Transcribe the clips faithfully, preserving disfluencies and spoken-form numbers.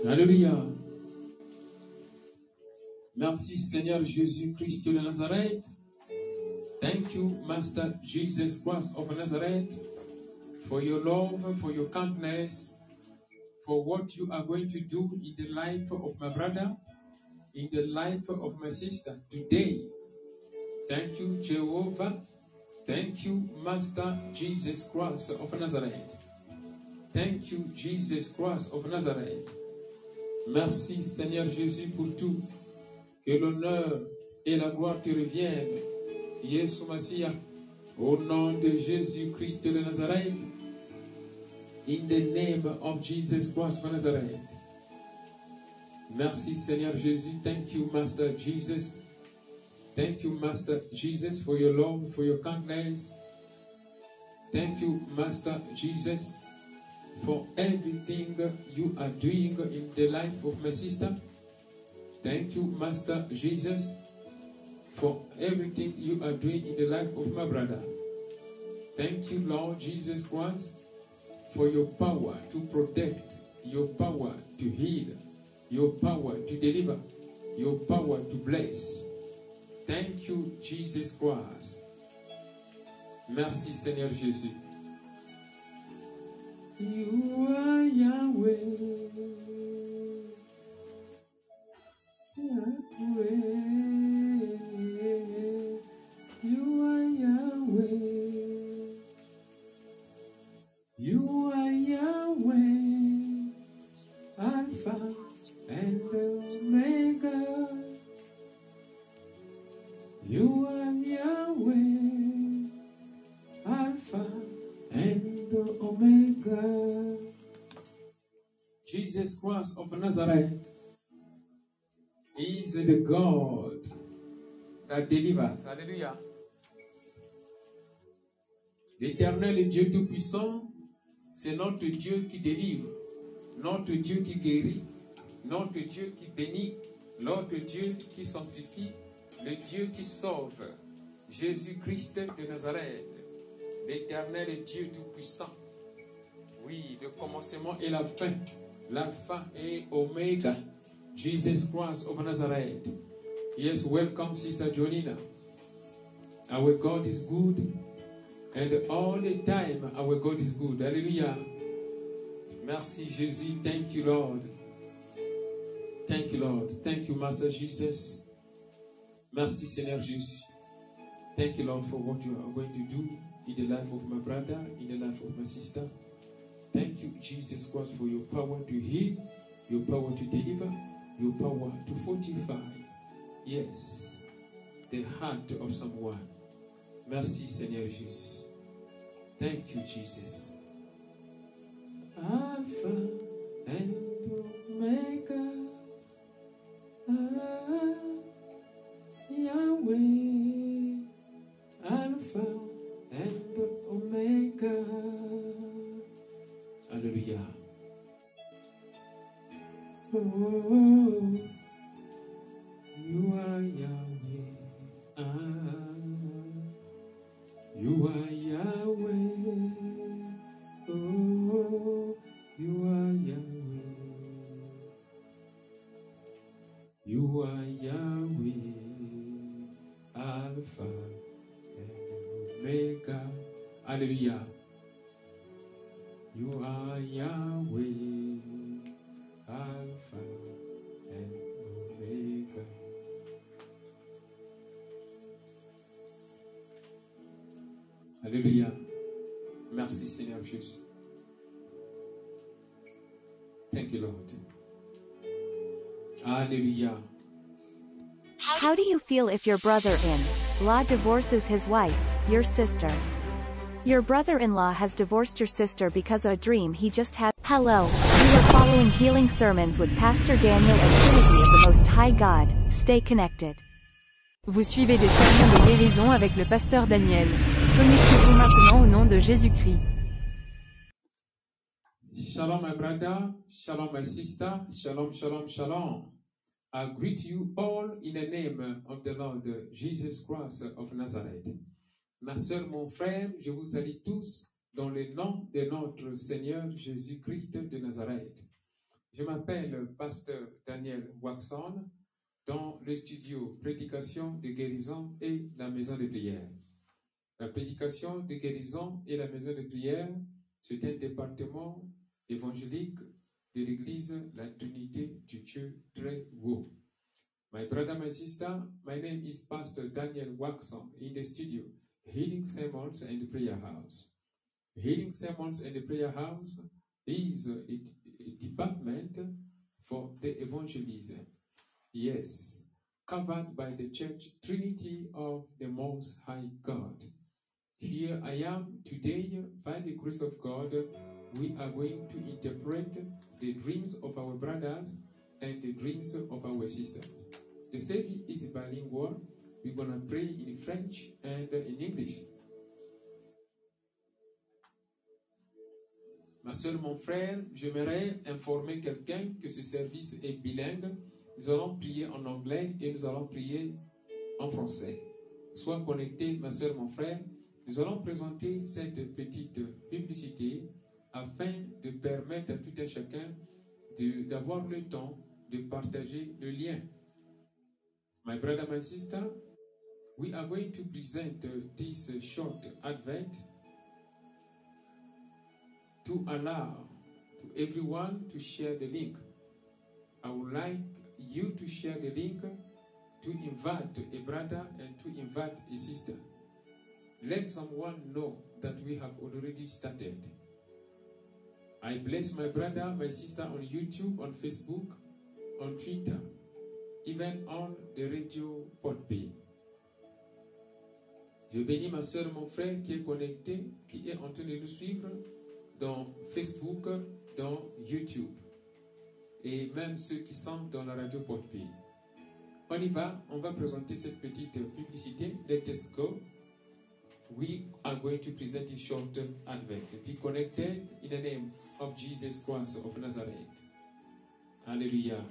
Alléluia. Merci Seigneur Jésus-Christ de Nazareth. Thank you, Master Jesus Christ of Nazareth, for your love, for your kindness, for what you are going to do in the life of my brother, in the life of my sister today. Thank you, Jehovah. Thank you, Master Jesus Christ of Nazareth. Thank you, Jesus Christ of Nazareth. Merci, Seigneur Jésus, pour tout. Que l'honneur et la gloire te reviennent. Yeshua Mashiach, au nom de Jésus-Christ de Nazareth. In the name of Jesus Christ of Nazareth. Merci, Seigneur Jésus. Thank you, Master Jesus. Thank you, Master Jesus, for your love, for your kindness. Thank you, Master Jesus, for everything you are doing in the life of my sister. Thank you, Master Jesus, for everything you are doing in the life of my brother. Thank you, Lord Jesus Christ, for your power to protect, your power to heal, your power to deliver, your power to bless. Thank you, Jesus Christ. Merci, Seigneur Jésus. You are Yahweh. Yahweh. You are Yahweh. You are Yahweh. Alpha and Omega. You are Yahweh, Alpha and Omega. Jesus Christ of Nazareth is the God that delivers. Alléluia. L'Éternel Dieu Tout-Puissant, c'est notre Dieu qui délivre, notre Dieu qui guérit, notre Dieu qui bénit, notre Dieu qui sanctifie, le Dieu qui sauve, Jésus-Christ de Nazareth, l'Éternel Dieu Tout-Puissant. Oui, le commencement et la fin, l'Alpha et Omega, Jesus Christ of Nazareth. Yes, welcome, Sister Jolina. Our God is good, and all the time our God is good. Hallelujah. Merci, Jésus. Thank you, Lord. Thank you, Lord. Thank you, Master Jesus. Merci, Seigneur Jésus. Thank you, Lord, for what you are going to do in the life of my brother, in the life of my sister. Thank you, Jesus Christ, for your power to heal, your power to deliver, your power to fortify. Yes, the heart of someone. Merci, Seigneur Jésus. Thank you, Jesus. Alpha and Omega. Ah. Yahweh, Alpha and Omega. Hallelujah. Oh, you are Yahweh. Ah, you are Yahweh. Oh, you are Yahweh. You are Yahweh. Alpha and Omega. Hallelujah. You are Yahweh, Alpha and Omega. Alléluia. Merci Seigneur Jésus. Thank you, Lord. Hallelujah. How do you feel if your brother-in-law divorces his wife, your sister? Your brother-in-law has divorced your sister because of a dream he just had. Hello, you are following Healing Sermons with Pastor Daniel and Trinity of the Most High God. Stay connected. Vous suivez des sermons de guérison avec le pasteur Daniel. Connectez-vous maintenant au nom de Jésus-Christ. Shalom my brother, shalom my sister, shalom, shalom, shalom. I greet you all in the name of the Lord Jesus Christ of Nazareth. Ma sœur, mon frère, je vous salue tous dans le nom de notre Seigneur Jésus-Christ de Nazareth. Je m'appelle Pasteur Daniel Waxon dans le studio Prédication de guérison et la maison de prière. La prédication de guérison et la maison de prière, c'est un département évangélique de l'Église La Trinité du Dieu très haut. My brother, my sister, my name is Pastor Daniel Waxon in the studio Healing Sermons and the Prayer House. Healing Sermons and the Prayer House is a, a department for the evangelism. Yes, covered by the Church Trinity of the Most High God. Here I am today, by the grace of God, we are going to interpret the dreams of our brothers and the dreams of our sisters. The service is bilingual. We're going to pray in French and in English. Ma soeur, mon frère, j'aimerais informer quelqu'un que ce service est bilingue. Nous allons prier en anglais et nous allons prier en français. Sois connecté, ma soeur, mon frère. Nous allons présenter cette petite publicité afin de permettre à tout un chacun d'avoir le temps de partager le lien. My brother, my sister, we are going to present this short advert to allow to everyone to share the link. I would like you to share the link to invite a brother and to invite a sister. Let someone know that we have already started. I bless my brother, my sister on YouTube, on Facebook, on Twitter, even on the radio Podpay. Je bénis ma soeur, mon frère qui est connecté, qui est en train de nous suivre dans Facebook, dans YouTube, et même ceux qui sont dans la radio Podpay. On y va, on va présenter cette petite publicité. Let us go. We are going to present this short advert. Be connected in the name of Jesus Christ of Nazareth. Hallelujah.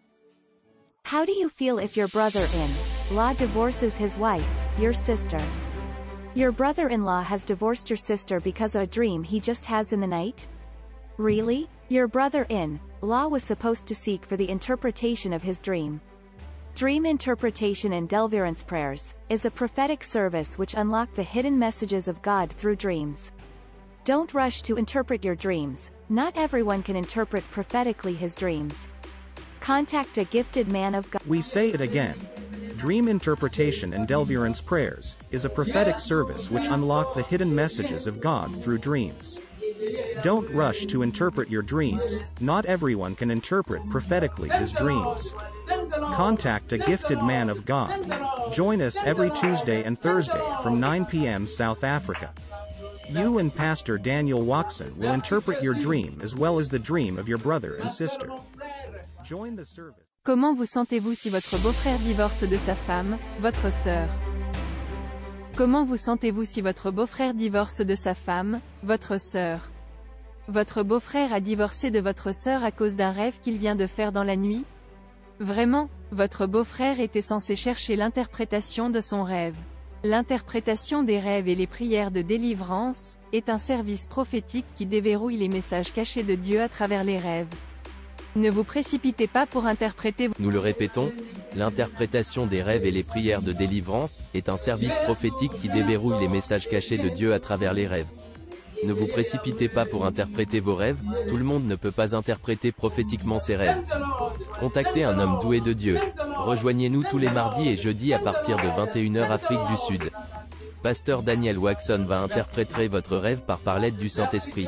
How do you feel if your brother-in-law divorces his wife, your sister? Your brother-in-law has divorced your sister because of a dream he just has in the night? Really? Your brother-in-law was supposed to seek for the interpretation of his dream. Dream Interpretation and Deliverance Prayers is a prophetic service which unlock the hidden messages of God through dreams. Don't rush to interpret your dreams. Not everyone can interpret prophetically his dreams. Contact a gifted man of God. We say it again. Dream Interpretation and Deliverance Prayers is a prophetic service which unlock the hidden messages of God through dreams. Don't rush to interpret your dreams. Not everyone can interpret prophetically his dreams. Contact a gifted man of God. Join us every Tuesday and Thursday from nine p m South Africa. You and Pastor Daniel Waxon will interpret your dream as well as the dream of your brother and sister. Join the service. Comment vous sentez-vous si votre beau-frère divorce de sa femme, votre sœur? Comment vous sentez-vous si votre beau-frère divorce de sa femme, votre sœur? Votre beau-frère a divorcé de votre sœur à cause d'un rêve qu'il vient de faire dans la nuit? Vraiment, votre beau-frère était censé chercher l'interprétation de son rêve. L'interprétation des rêves et les prières de délivrance est un service prophétique qui déverrouille les messages cachés de Dieu à travers les rêves. Ne vous précipitez pas pour interpréter. Nous le répétons, l'interprétation des rêves et les prières de délivrance est un service prophétique qui déverrouille les messages cachés de Dieu à travers les rêves. Ne vous précipitez pas pour interpréter vos rêves, tout le monde ne peut pas interpréter prophétiquement ses rêves. Contactez un homme doué de Dieu. Rejoignez-nous tous les mardis et jeudis à partir de vingt et une heures Afrique du Sud. Pasteur Daniel Waxon va interpréter votre rêve par par l'aide du Saint-Esprit.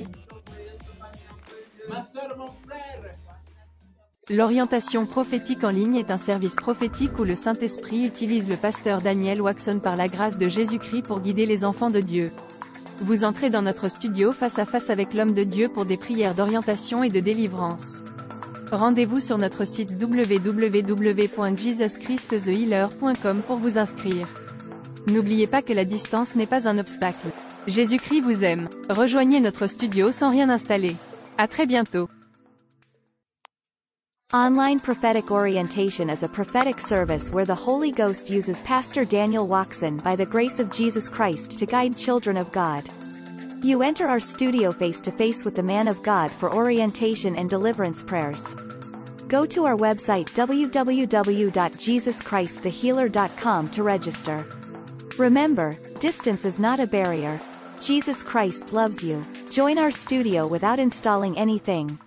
L'orientation prophétique en ligne est un service prophétique où le Saint-Esprit utilise le pasteur Daniel Waxon par la grâce de Jésus-Christ pour guider les enfants de Dieu. Vous entrez dans notre studio face à face avec l'homme de Dieu pour des prières d'orientation et de délivrance. Rendez-vous sur notre site w w w point jesus christ the healer point com pour vous inscrire. N'oubliez pas que la distance n'est pas un obstacle. Jésus-Christ vous aime. Rejoignez notre studio sans rien installer. À très bientôt. Online Prophetic Orientation is a prophetic service where the Holy Ghost uses Pastor Daniel Waxon by the grace of Jesus Christ to guide children of God. You enter our studio face-to-face with the man of God for orientation and deliverance prayers. Go to our website w w w dot jesus christ the healer dot com to register. Remember, distance is not a barrier. Jesus Christ loves you. Join our studio without installing anything.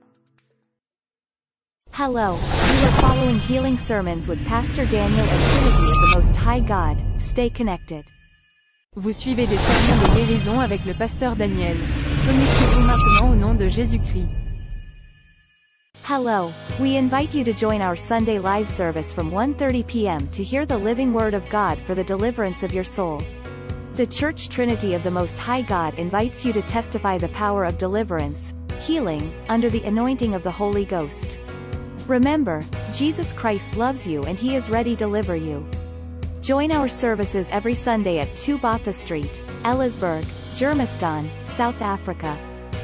Hello, you are following Healing Sermons with Pastor Daniel and Trinity of the Most High God. Stay connected. Vous suivez des sermons de guérison avec le pasteur Daniel. Connectez-vous maintenant au nom de Jésus-Christ. Hello, we invite you to join our Sunday live service from one thirty p m to hear the living Word of God for the deliverance of your soul. The Church Trinity of the Most High God invites you to testify the power of deliverance, healing, under the anointing of the Holy Ghost. Remember, Jesus Christ loves you and He is ready to deliver you. Join our services every Sunday at two Botha Street, Ellisburg, Germiston, South Africa.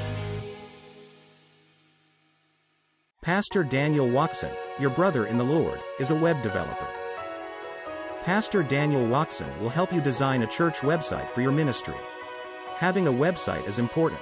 Pastor Daniel Watson, your brother in the Lord, is a web developer. Pastor Daniel Watson will help you design a church website for your ministry. Having a website is important.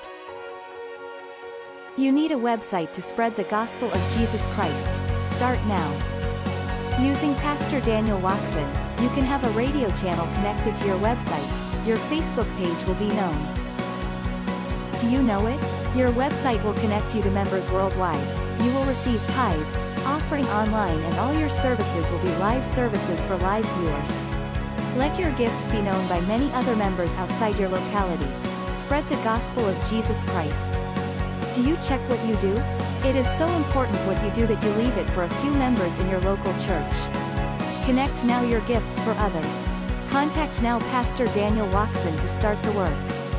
You need a website to spread the gospel of Jesus Christ. Start now. Using Pastor Daniel Watson, you can have a radio channel connected to your website. Your Facebook page will be known. Do you know it? Your website will connect you to members worldwide. You will receive tithes, offering online, and all your services will be live services for live viewers. Let your gifts be known by many other members outside your locality. Spread the gospel of Jesus Christ. Do you check what you do? It is so important what you do that you leave it for a few members in your local church. Connect now your gifts for others. Contact now Pastor Daniel Watson to start the work.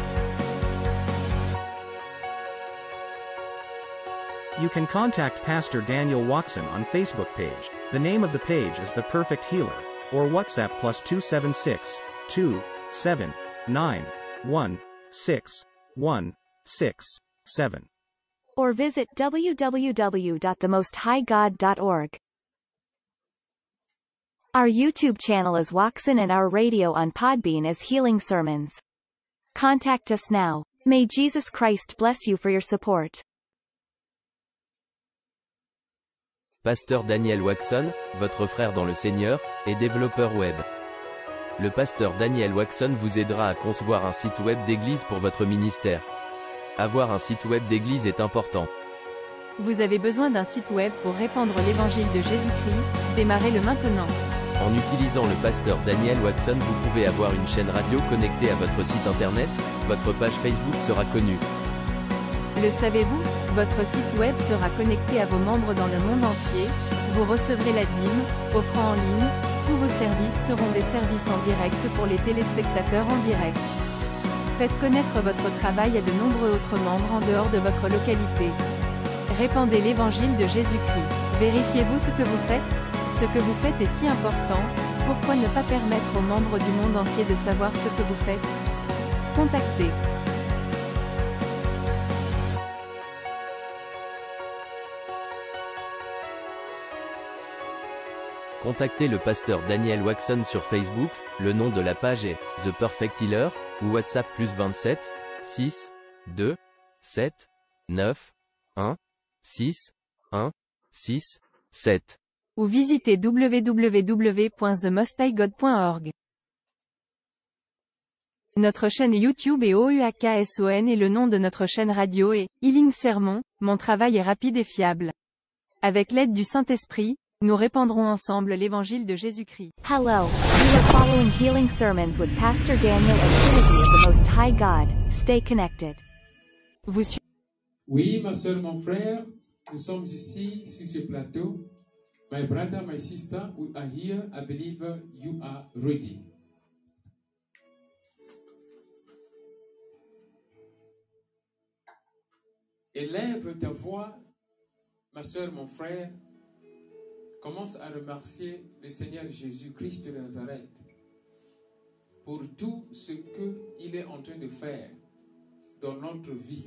You can contact Pastor Daniel Watson on Facebook page. The name of the page is The Perfect Healer, or WhatsApp plus two seven six, two seven nine one six one six seven. Or visit w w w dot the most high god dot org. Our YouTube channel is Watson and our radio on Podbean is Healing Sermons. Contact us now. May Jesus Christ bless you for your support. Pasteur Daniel Watson, votre frère dans le Seigneur, est développeur web. Le pasteur Daniel Watson vous aidera à concevoir un site web d'église pour votre ministère. Avoir un site web d'église est important. Vous avez besoin d'un site web pour répandre l'évangile de Jésus-Christ, démarrez-le maintenant. En utilisant le pasteur Daniel Watson, vous pouvez avoir une chaîne radio connectée à votre site internet, votre page Facebook sera connue. Le savez-vous? Votre site web sera connecté à vos membres dans le monde entier, vous recevrez la dîme, offrant en ligne, tous vos services seront des services en direct pour les téléspectateurs en direct. Faites connaître votre travail à de nombreux autres membres en dehors de votre localité. Répandez l'évangile de Jésus-Christ. Vérifiez-vous ce que vous faites? Ce que vous faites est si important, pourquoi ne pas permettre aux membres du monde entier de savoir ce que vous faites? Contactez. Contactez le pasteur Daniel Watson sur Facebook, le nom de la page est The Perfect Healer, ou WhatsApp plus vingt-sept, six, deux, sept, neuf, un, six, un, six, sept. Ou visitez w w w point the most high god point org. Notre chaîne YouTube est Ouakson et le nom de notre chaîne radio est Healing Sermon. Mon travail est rapide et fiable. Avec l'aide du Saint-Esprit, nous répandrons ensemble l'évangile de Jésus-Christ. Hello, you are following Healing Sermons with Pastor Daniel and Trinity of the Most High God. Stay connected. Vous suivez. Oui, ma soeur, mon frère, nous sommes ici sur ce plateau. My brother, my sister, we are here. I believe you are ready. Élève ta voix, ma soeur, mon frère. Commence à remercier le Seigneur Jésus-Christ de Nazareth pour tout ce qu'il est en train de faire dans notre vie.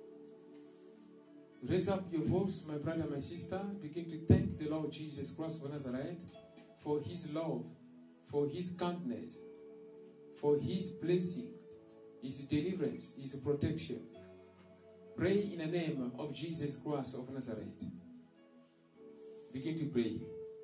Raise up your voice, my brother, my sister. Begin to thank the Lord Jesus Christ of Nazareth for His love, for His kindness, for His blessing, His deliverance, His protection. Pray in the name of Jesus Christ of Nazareth. Begin to pray.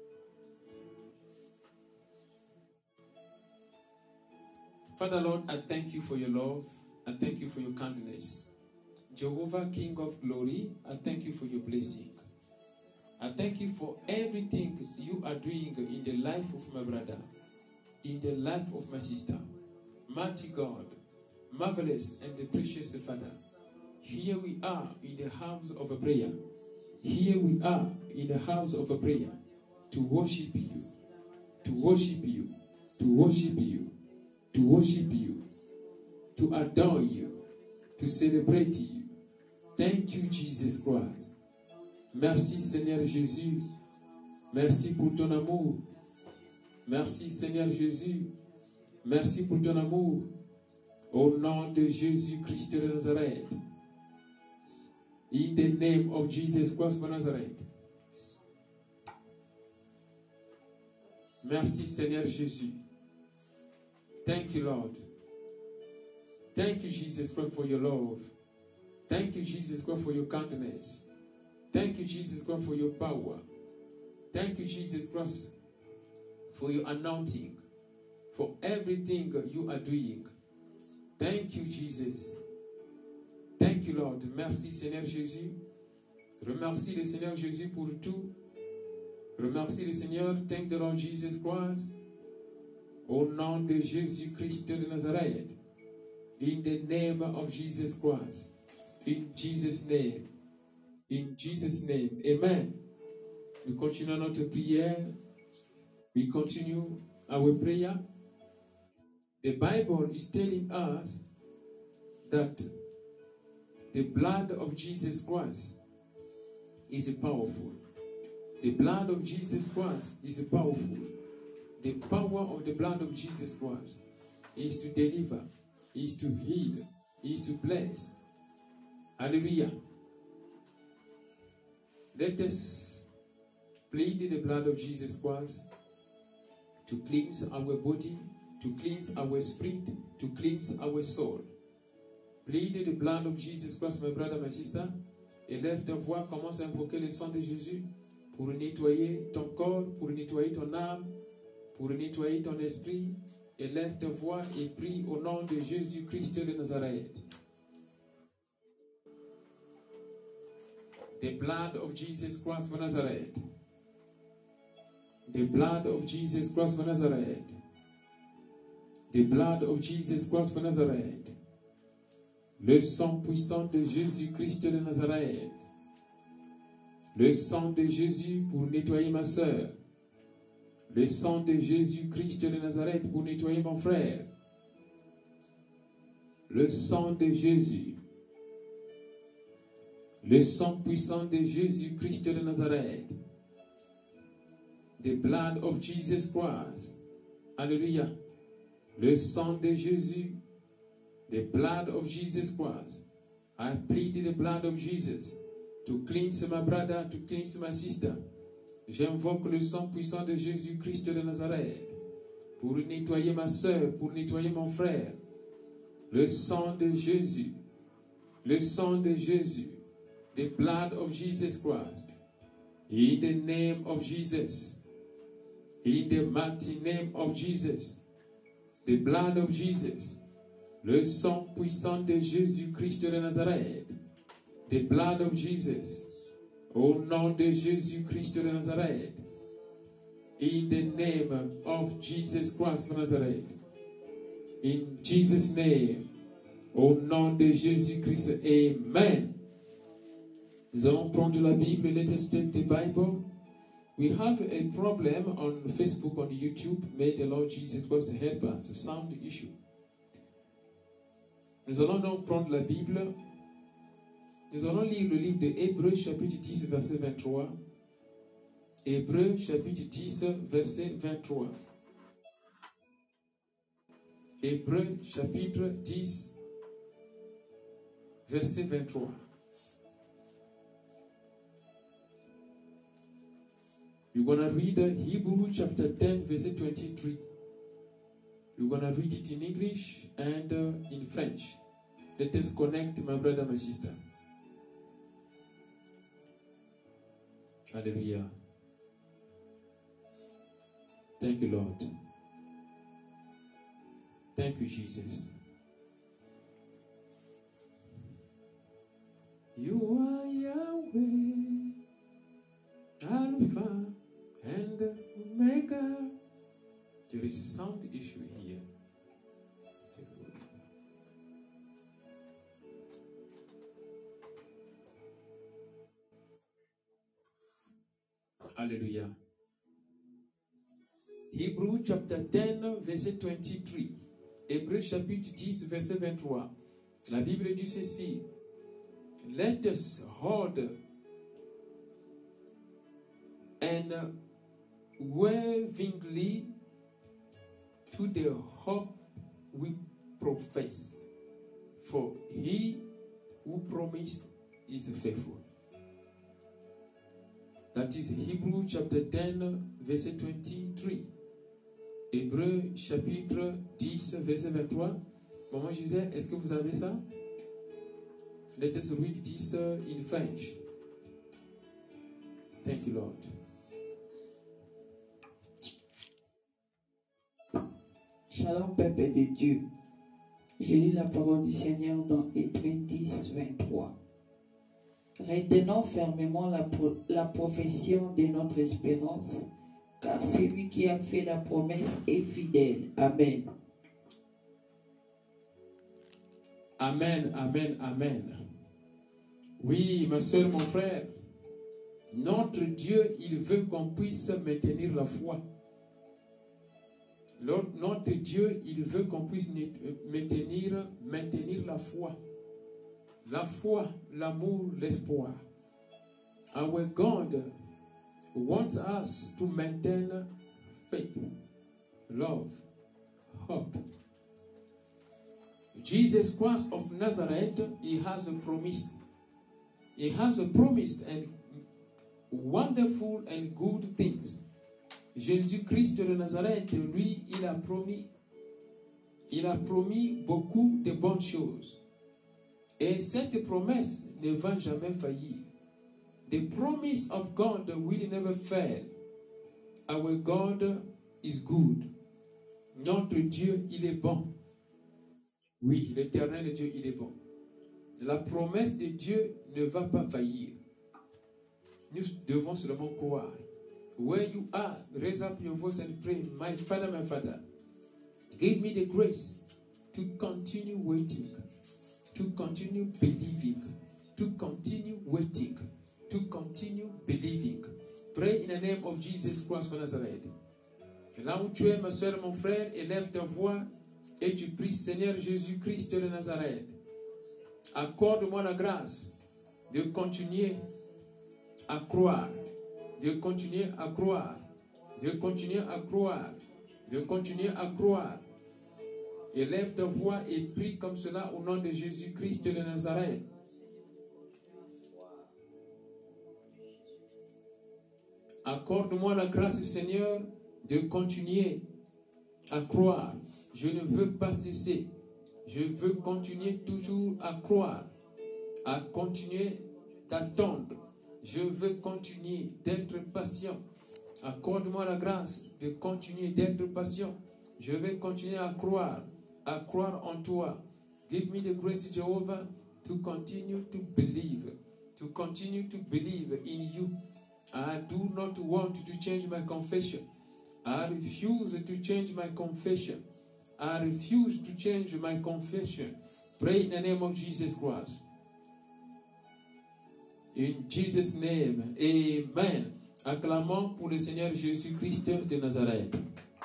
Father Lord, I thank you for your love. I thank you for your kindness. Jehovah, King of glory, I thank you for your blessing. I thank you for everything you are doing in the life of my brother, in the life of my sister. Mighty God, marvelous and the precious Father, here we are in the house of a prayer. Here we are in the house of a prayer to worship you, to worship you, to worship you, to worship you, to adore you, to celebrate you. Thank you, Jesus Christ. Merci, Seigneur Jésus. Merci pour ton amour. Merci, Seigneur Jésus. Merci pour ton amour. Au nom de Jésus-Christ de Nazareth. In the name of Jesus Christ of Nazareth. Merci, Seigneur Jésus. Thank you, Lord. Thank you, Jesus Christ, for your love. Thank you, Jesus Christ, for your countenance. Thank you, Jesus Christ, for your power. Thank you, Jesus Christ, for your anointing, for everything you are doing. Thank you, Jesus. Thank you, Lord. Merci, Seigneur Jésus. Remercie le Seigneur Jésus pour tout. Remercie le Seigneur. Thank the Lord Jesus Christ. Au nom de Jésus-Christ de Nazareth. In the name of Jesus Christ. In Jesus' name. In Jesus' name. Amen. We continue notre prière. We continue our prayer. The Bible is telling us that the blood of Jesus Christ is powerful. The blood of Jesus Christ is powerful. The power of the blood of Jesus Christ is to deliver, is to heal, is to bless. Hallelujah. Let us plead the blood of Jesus Christ to cleanse our body, to cleanse our spirit, to cleanse our soul. Plead the blood of Jesus Christ, my brother, my sister. Élève ta voix, commence à invoquer le sang de Jésus pour nettoyer ton corps, pour nettoyer ton âme, pour nettoyer ton esprit. Élève ta voix et prie au nom de Jésus-Christ de Nazareth. The blood of Jesus Christ of Nazareth. The blood of Jesus Christ of Nazareth. The blood of Jesus Christ of Nazareth. Le sang puissant de Jésus-Christ de Nazareth. Le sang de Jésus pour nettoyer ma sœur. Le sang de Jésus-Christ de Nazareth pour nettoyer mon frère. Le sang de Jésus. Le sang puissant de Jésus-Christ de Nazareth. The blood of Jesus Christ. Alléluia. Le sang de Jésus. The blood of Jesus Christ. I plead the blood of Jesus to cleanse my brother, to cleanse my sister. J'invoque le sang puissant de Jésus-Christ de Nazareth pour nettoyer ma soeur, pour nettoyer mon frère. Le sang de Jésus. Le sang de Jésus. The blood of Jesus Christ. In the name of Jesus. In the mighty name of Jesus. The blood of Jesus. Le sang puissant de Jésus-Christ de Nazareth. The blood of Jesus. Au nom de Jésus-Christ de Nazareth. In the name of Jesus Christ of Nazareth. In Jesus' name. Au nom de Jésus-Christ. Amen. Nous allons prendre la Bible. Let us take the Bible. We have a problem on Facebook, on YouTube. May the Lord Jesus Christ help us. A sound issue. Nous allons donc prendre la Bible. Nous allons lire le livre de Hébreux, chapitre dix, verset vingt-trois. Hébreux, chapitre dix, verset vingt-trois. Hébreux, chapitre dix, verset vingt-trois. We're going to read Hebrews chapter ten, verset twenty-three. We're going to read it in English and uh, in French. Let us connect, my brother, my sister. Hallelujah. Thank you, Lord. Thank you, Jesus. You are Yahweh, Alpha and Omega. There is a sound issue here. Alléluia. Hébreux chapitre dix, verset vingt-trois. Hébreux chapitre dix, verset vingt-trois. La Bible dit ceci. Let us hold unwaveringly to the hope we profess, for he who promised is faithful. That is Hebrew chapter ten, verset twenty-three. Hébreux chapitre dix, verset vingt-trois. Maman Gisèle, est-ce que vous avez ça? Let us read this uh, in French. Thank you, Lord. Shalom, peuple de Dieu. Je lis la parole du Seigneur dans Hébreux dix, vingt-trois. Retenons fermement la, pro la profession de notre espérance, car celui qui a fait la promesse est fidèle. Amen. Amen, amen, amen. Oui, ma soeur, mon frère, notre Dieu, il veut qu'on puisse maintenir la foi. Notre Dieu, il veut qu'on puisse maintenir, maintenir la foi. La foi, l'amour, l'espoir. Our God wants us to maintain faith, love, hope. Jesus Christ of Nazareth, he has a promise. He has a promise and wonderful and good things. Jésus-Christ de Nazareth, lui, il a promis, il a promis beaucoup de bonnes choses. Et cette promesse ne va jamais faillir. The promise of God will never fail. Our God is good. Notre Dieu, il est bon. Oui, l'Éternel Dieu, il est bon. La promesse de Dieu ne va pas faillir. Nous devons seulement croire. Where you are, raise up your voice and pray. My Father, my Father, give me the grace to continue waiting, to continue believing, to continue waiting, to continue believing. Pray in the name of Jesus Christ of Nazareth. Là où tu es, ma soeur, mon frère, élève ta voix et tu pries, Seigneur Jésus-Christ de Nazareth. Accorde-moi la grâce de continuer à croire, de continuer à croire, de continuer à croire, de continuer à croire. Élève ta voix et prie comme cela au nom de Jésus-Christ de Nazareth. Accorde-moi la grâce, Seigneur, de continuer à croire. Je ne veux pas cesser. Je veux continuer toujours à croire, à continuer d'attendre. Je veux continuer d'être patient. Accorde-moi la grâce de continuer d'être patient. Je vais continuer à croire, à croire en toi. Give me the grace, Jehovah, to continue to believe, to continue to believe in you. I do not want to change my confession. I refuse to change my confession. I refuse to change my confession. Pray in the name of Jesus Christ. In Jesus' name, amen. Acclamons pour le Seigneur Jésus-Christ de Nazareth.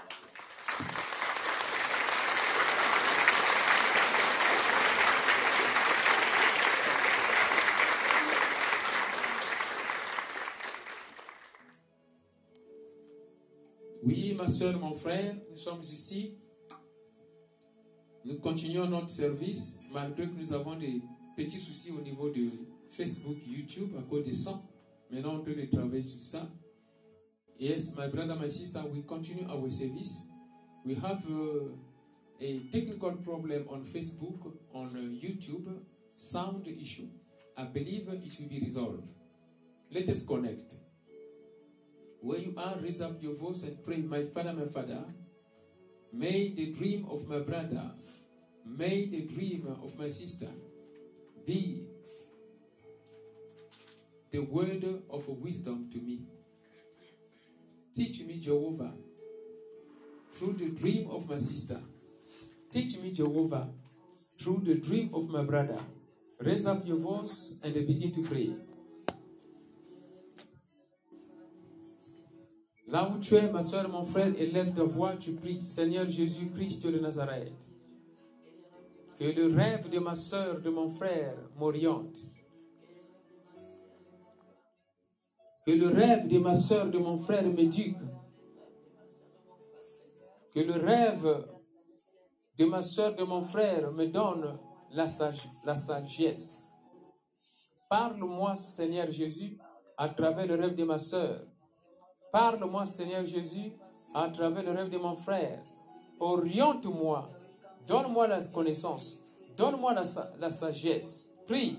Oui, ma soeur, mon frère, nous sommes ici. Nous continuons notre service, malgré que nous avons des petits soucis au niveau de Facebook, YouTube, à cause de ça. Maintenant, on peut travailler sur ça. Yes, my brother, my sister, we continue our service. We have uh, a technical problem on Facebook, on uh, YouTube, sound issue. I believe it will be resolved. Let us connect. Where you are, raise up your voice and pray, my Father, my Father, may the dream of my brother, may the dream of my sister be the word of wisdom to me. Teach me, Jehovah, through the dream of my sister. Teach me, Jehovah, through the dream of my brother. Raise up your voice and begin to pray. Là où tu es, ma soeur, mon frère, élève ta voix, tu pries, Seigneur Jésus-Christ de Nazareth. Que le rêve de ma soeur, de mon frère, m'oriente. Que le rêve de ma soeur, de mon frère m'éduque. Que le rêve de ma soeur, de mon frère me donne la, sage, la sagesse. Parle-moi, Seigneur Jésus, à travers le rêve de ma soeur. Parle-moi, Seigneur Jésus, à travers le rêve de mon frère. Oriente-moi. Donne-moi la connaissance. Donne-moi la, la sagesse. Prie.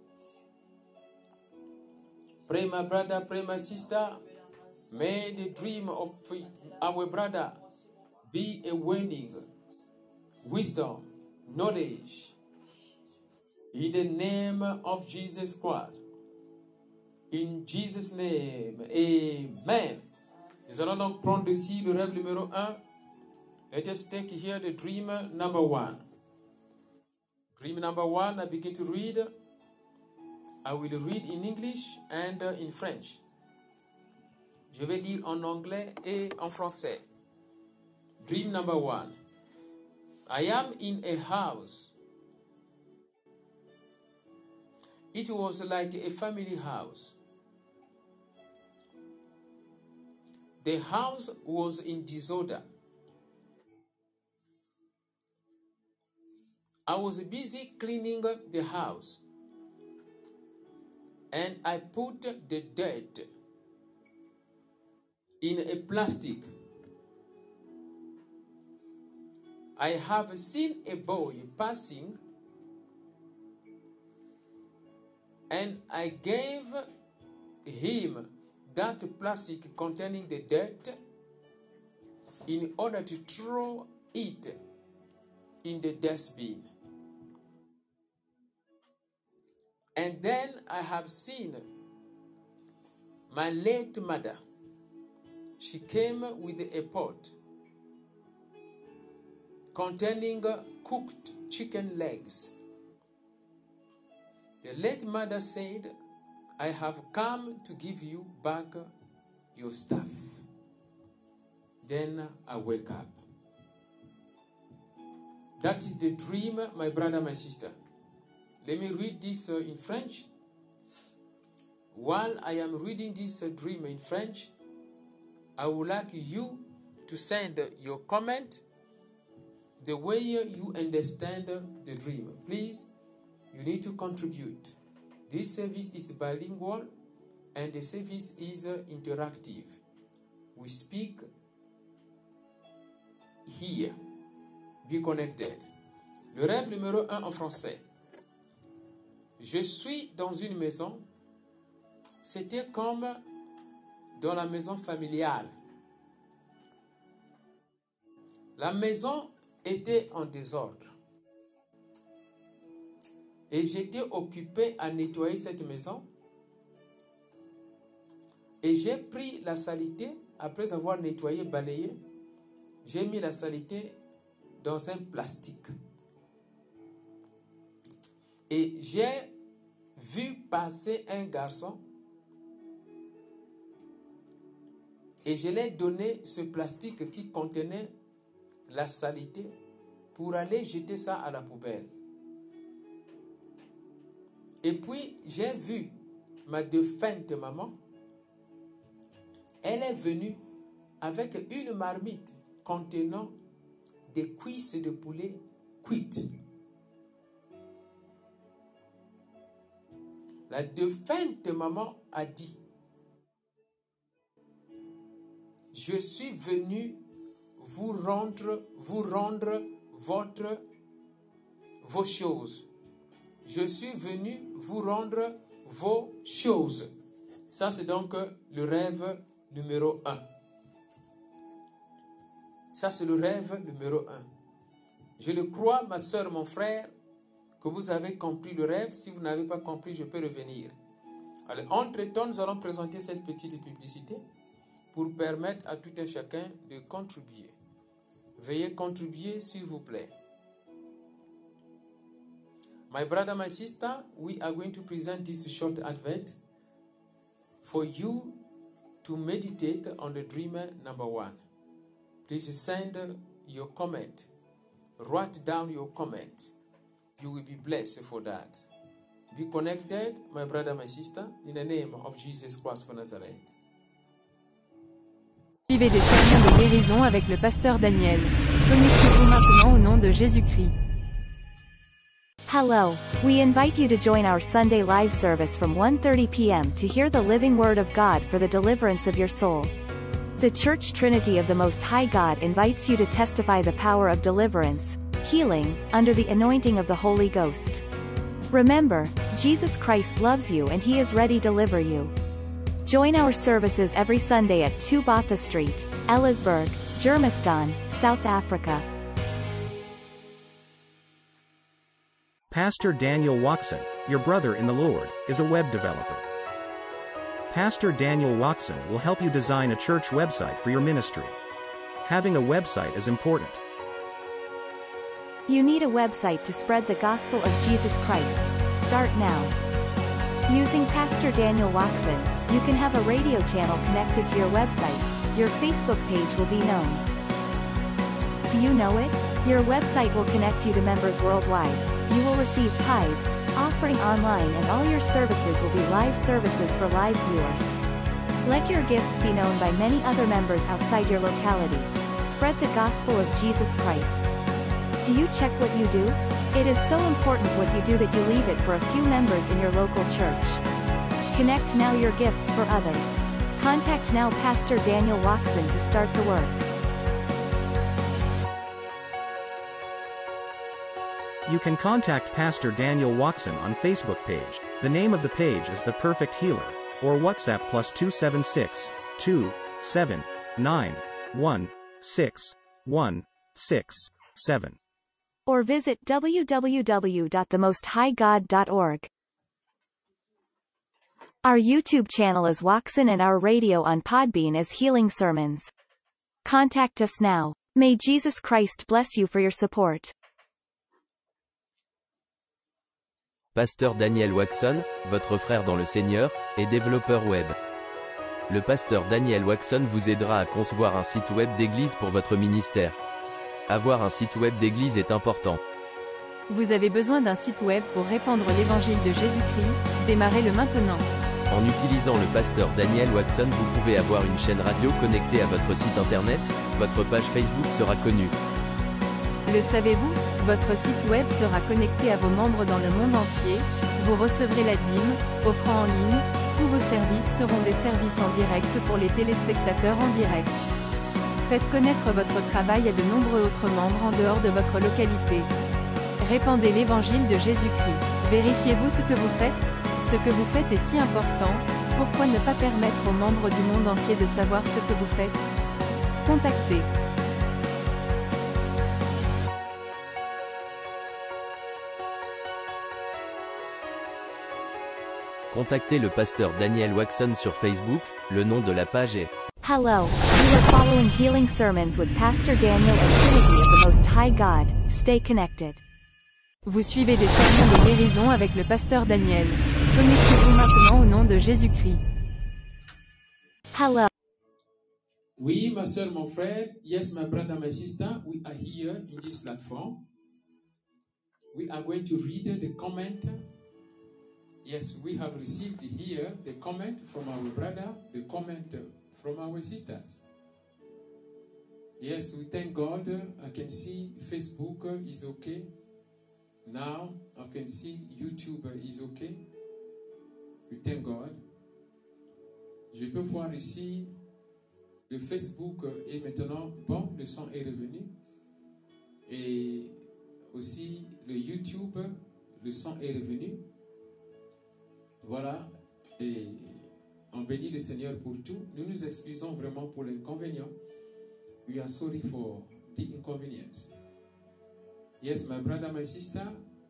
Pray, my brother, pray, my sister. May the dream of our brother be a winning, wisdom, knowledge. In the name of Jesus Christ. In Jesus' name. Amen. Nous allons donc prendre ici le rêve numéro un. Let us take here the dream number one. Dream number one, I begin to read. I will read in English and in French. Je vais lire en anglais et en français. Dream number one. I am in a house. It was like a family house. The house was in disorder. I was busy cleaning the house, and I put the dirt in a plastic. I have seen a boy passing, and I gave him that plastic containing the dirt in order to throw it in the dustbin. And then I have seen my late mother. She came with a pot containing cooked chicken legs. The late mother said, I have come to give you back your stuff. Then I wake up. That is the dream, my brother, my sister. Let me read this uh, in French. While I am reading this uh, dream in French, I would like you to send uh, your comment the way you understand uh, the dream. Please, you need to contribute. This service is bilingual and the service is uh, interactive. We speak here. Be connected. Le rêve numéro un en français. Je suis dans une maison. C'était comme dans la maison familiale. La maison était en désordre. Et j'étais occupé à nettoyer cette maison. Et j'ai pris la saleté, après avoir nettoyé, balayé, j'ai mis la saleté dans un plastique. Et j'ai vu passer un garçon et je lui ai donné ce plastique qui contenait la saleté pour aller jeter ça à la poubelle. Et puis, j'ai vu ma défunte maman. Elle est venue avec une marmite contenant des cuisses de poulet cuites. La défunte maman a dit, je suis venu vous rendre, vous rendre votre, vos choses. Je suis venu vous rendre vos choses. Ça, c'est donc le rêve numéro un. Ça, c'est le rêve numéro un. Je le crois, ma soeur, mon frère, que vous avez compris le rêve. Si vous n'avez pas compris, je peux revenir. Alors, entre-temps, nous allons présenter cette petite publicité pour permettre à tout un chacun de contribuer. Veuillez contribuer, s'il vous plaît. My brother, my sister, we are going to present this short advert for you to meditate on the dream number one. Please send your comment. Write down your comment. You will be blessed for that. Be connected, my brother, my sister, in the name of Jesus Christ of Nazareth. Suivez des sermons de guérison avec le pasteur Daniel. Connectez-vous maintenant au nom de Jésus-Christ. Hello, we invite you to join our Sunday live service from one thirty p m to hear the living Word of God for the deliverance of your soul. The Church Trinity of the Most High God invites you to testify the power of deliverance, healing, under the anointing of the Holy Ghost. Remember, Jesus Christ loves you and He is ready to deliver you. Join our services every Sunday at two Botha Street, Ellisburg, Germiston, South Africa. Pastor Daniel Watson, your brother in the Lord, is a web developer. Pastor Daniel Watson will help you design a church website for your ministry. Having a website is important. You need a website to spread the gospel of Jesus Christ. Start now. Using Pastor Daniel Watson, you can have a radio channel connected to your website. Your Facebook page will be known. Do you know it? Your website will connect you to members worldwide. You will receive tithes, offering online, and all your services will be live services for live viewers. Let your gifts be known by many other members outside your locality. Spread the gospel of Jesus Christ. Do you check what you do? It is so important what you do that you leave it for a few members in your local church. Connect now your gifts for others. Contact now Pastor Daniel Watson to start the work. You can contact Pastor Daniel Watson on Facebook page. The name of the page is The Perfect Healer, or WhatsApp plus two seven six, two seven nine one six one six seven. Or visit w w w dot the most high god dot org. Our YouTube channel is Watson and our radio on Podbean is Healing Sermons. Contact us now. May Jesus Christ bless you for your support. Pasteur Daniel Watson, votre frère dans le Seigneur, est développeur web. Le pasteur Daniel Watson vous aidera à concevoir un site web d'église pour votre ministère. Avoir un site web d'église est important. Vous avez besoin d'un site web pour répandre l'évangile de Jésus-Christ, démarrez-le maintenant. En utilisant le pasteur Daniel Watson, vous pouvez avoir une chaîne radio connectée à votre site internet, votre page Facebook sera connue. Le savez-vous? Votre site web sera connecté à vos membres dans le monde entier, vous recevrez la dîme, offrant en ligne, tous vos services seront des services en direct pour les téléspectateurs en direct. Faites connaître votre travail à de nombreux autres membres en dehors de votre localité. Répandez l'évangile de Jésus-Christ. Vérifiez-vous ce que vous faites? Ce que vous faites est si important, pourquoi ne pas permettre aux membres du monde entier de savoir ce que vous faites? Contactez. Contactez le pasteur Daniel Watson sur Facebook, le nom de la page est Hello, you are following Healing Sermons with Pastor Daniel and Trinity of the Most High God. Stay connected. Vous suivez des sermons de guérison avec le pasteur Daniel. Connectez-vous maintenant au nom de Jésus-Christ. Hello. Oui, ma soeur, mon frère. Yes, my brother, my sister. We are here in this platform. We are going to read the comment. Yes, we have received here the comment from our brother, the comment from our sisters. Yes, we thank God. I can see Facebook is okay. Now, I can see YouTube is okay. We thank God. Je peux voir ici le Facebook est maintenant bon, le son est revenu. et aussi le YouTube, le son est revenu. Voilà, et on bénit le Seigneur pour tout. Nous nous excusons vraiment pour l'inconvénient. We are sorry for the inconvenience. Yes, my brother, my sister,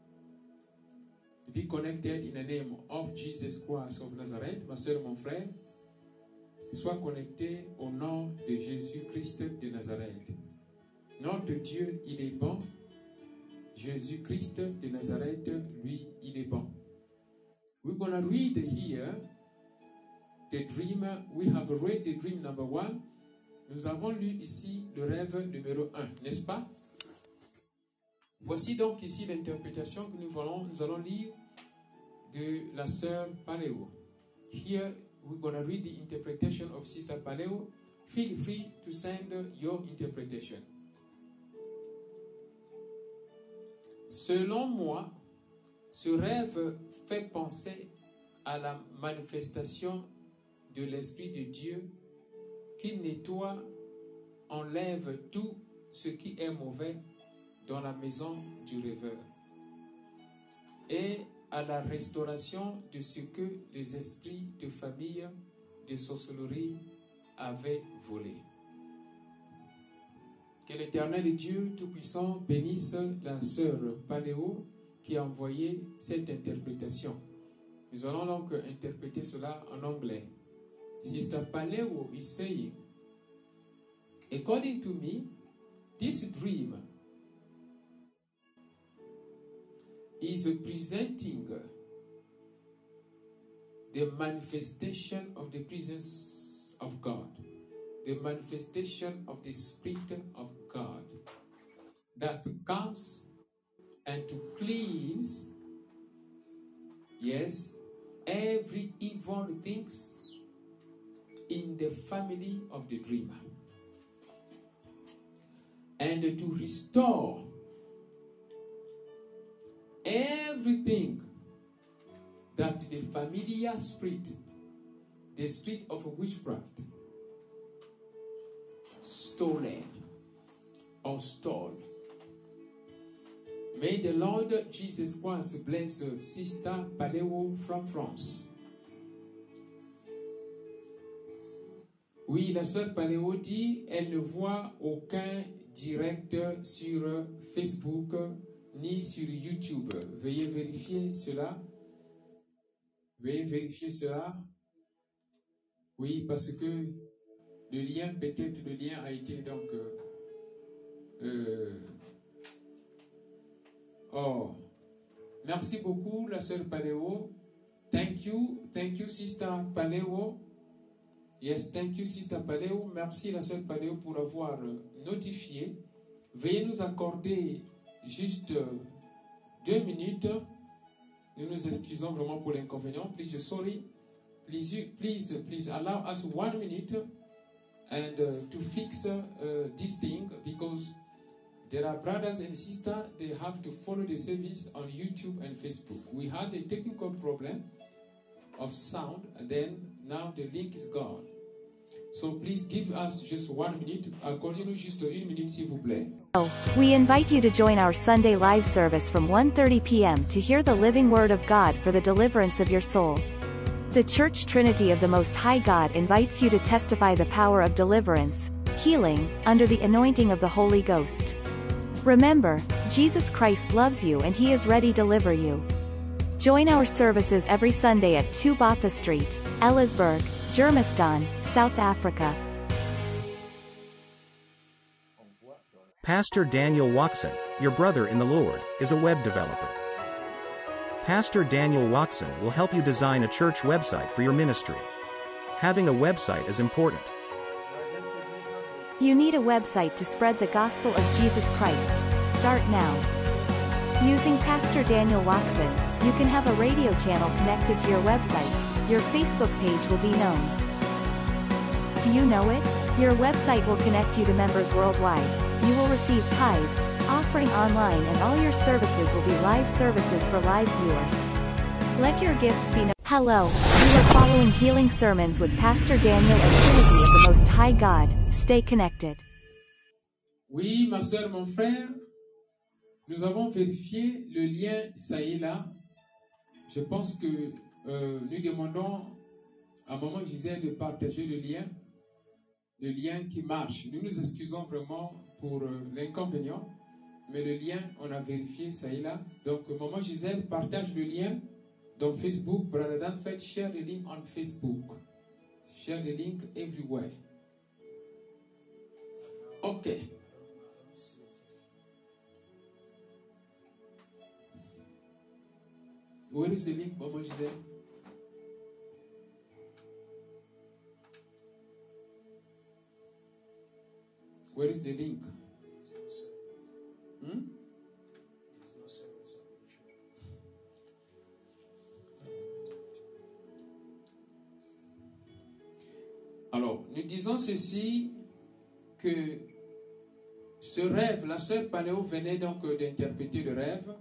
be connected in the name of Jesus Christ of Nazareth. Ma soeur, mon frère, sois connecté au nom de Jésus-Christ de Nazareth. Notre Dieu, il est bon. Jésus-Christ de Nazareth, lui, il est bon. We're going to read here the dream. We have read the dream number one. Nous avons lu ici le rêve numéro un, n'est-ce pas? Voici donc ici l'interprétation que nous allons, nous allons lire de la sœur Paléo. Here we're going to read the interpretation of Sister Paléo. Feel free to send your interpretation. Selon moi, ce rêve fait penser à la manifestation de l'Esprit de Dieu qui nettoie, enlève tout ce qui est mauvais dans la maison du rêveur et à la restauration de ce que les esprits de famille de sorcellerie avaient volé. Que l'Éternel Dieu Tout-Puissant bénisse la sœur Paléo qui a envoyé cette interprétation. Nous allons donc interpréter cela en anglais. Sister Paléo is saying, according to me, this dream is presenting the manifestation of the presence of God, the manifestation of the Spirit of God that comes and to cleanse, yes, every evil things in the family of the dreamer, and to restore everything that the familiar spirit, the spirit of witchcraft, stolen or stole. May the Lord Jesus Christ bless Sister Paléo from France. Oui, la sœur Paléo dit, elle ne voit aucun direct sur Facebook ni sur YouTube. Veuillez vérifier cela. Veuillez vérifier cela. Oui, parce que le lien, peut-être le lien a été donc... Euh, oh, merci beaucoup la sœur Paléo. Thank you, thank you Sister Paléo. Yes, thank you Sister Paléo. Merci la sœur Paléo pour avoir notifié. Veuillez nous accorder juste deux minutes. Nous nous excusons vraiment pour l'inconvénient. Please, sorry. Please, please, please allow us one minute and uh, to fix uh, this thing, because there are brothers and sisters, they have to follow the service on YouTube and Facebook. We had a technical problem of sound, and then now the link is gone. So please give us just one minute. Accordez-nous juste une minute, s'il vous plaît. We invite you to join our Sunday live service from one thirty p m to hear the living Word of God for the deliverance of your soul. The Church Trinity of the Most High God invites you to testify the power of deliverance, healing, under the anointing of the Holy Ghost. Remember, Jesus Christ loves you and He is ready to deliver you. Join our services every Sunday at two Botha Street, Ellisburg, Germiston, South Africa. Pastor Daniel Watson, your brother in the Lord, is a web developer. Pastor Daniel Watson will help you design a church website for your ministry. Having a website is important. You need a website to spread the gospel of Jesus Christ. Start now. Using Pastor Daniel Watson, you can have a radio channel connected to your website. Your Facebook page will be known. Do you know it? Your website will connect you to members worldwide. You will receive tithes, offering online, and all your services will be live services for live viewers. Let your gifts be known. Hello, you are following Healing Sermons with Pastor Daniel and Trinity of the Most High God. Stay connected. Oui, ma soeur, mon frère, nous avons vérifié le lien, ça y est là. Je pense que euh, nous demandons à Maman Gisèle de partager le lien, le lien qui marche. Nous nous excusons vraiment pour euh, l'inconvénient, mais le lien, on a vérifié, ça y est là. Donc, Maman Gisèle partage le lien dans Facebook. Brother Dan, faites share the link on Facebook. Share the link everywhere. Ok. Where is the link, Maman Gisèle? Where is the link? Hmm? Alors, nous disons ceci, que ce rêve, la sœur Panéo venait donc d'interpréter le rêve.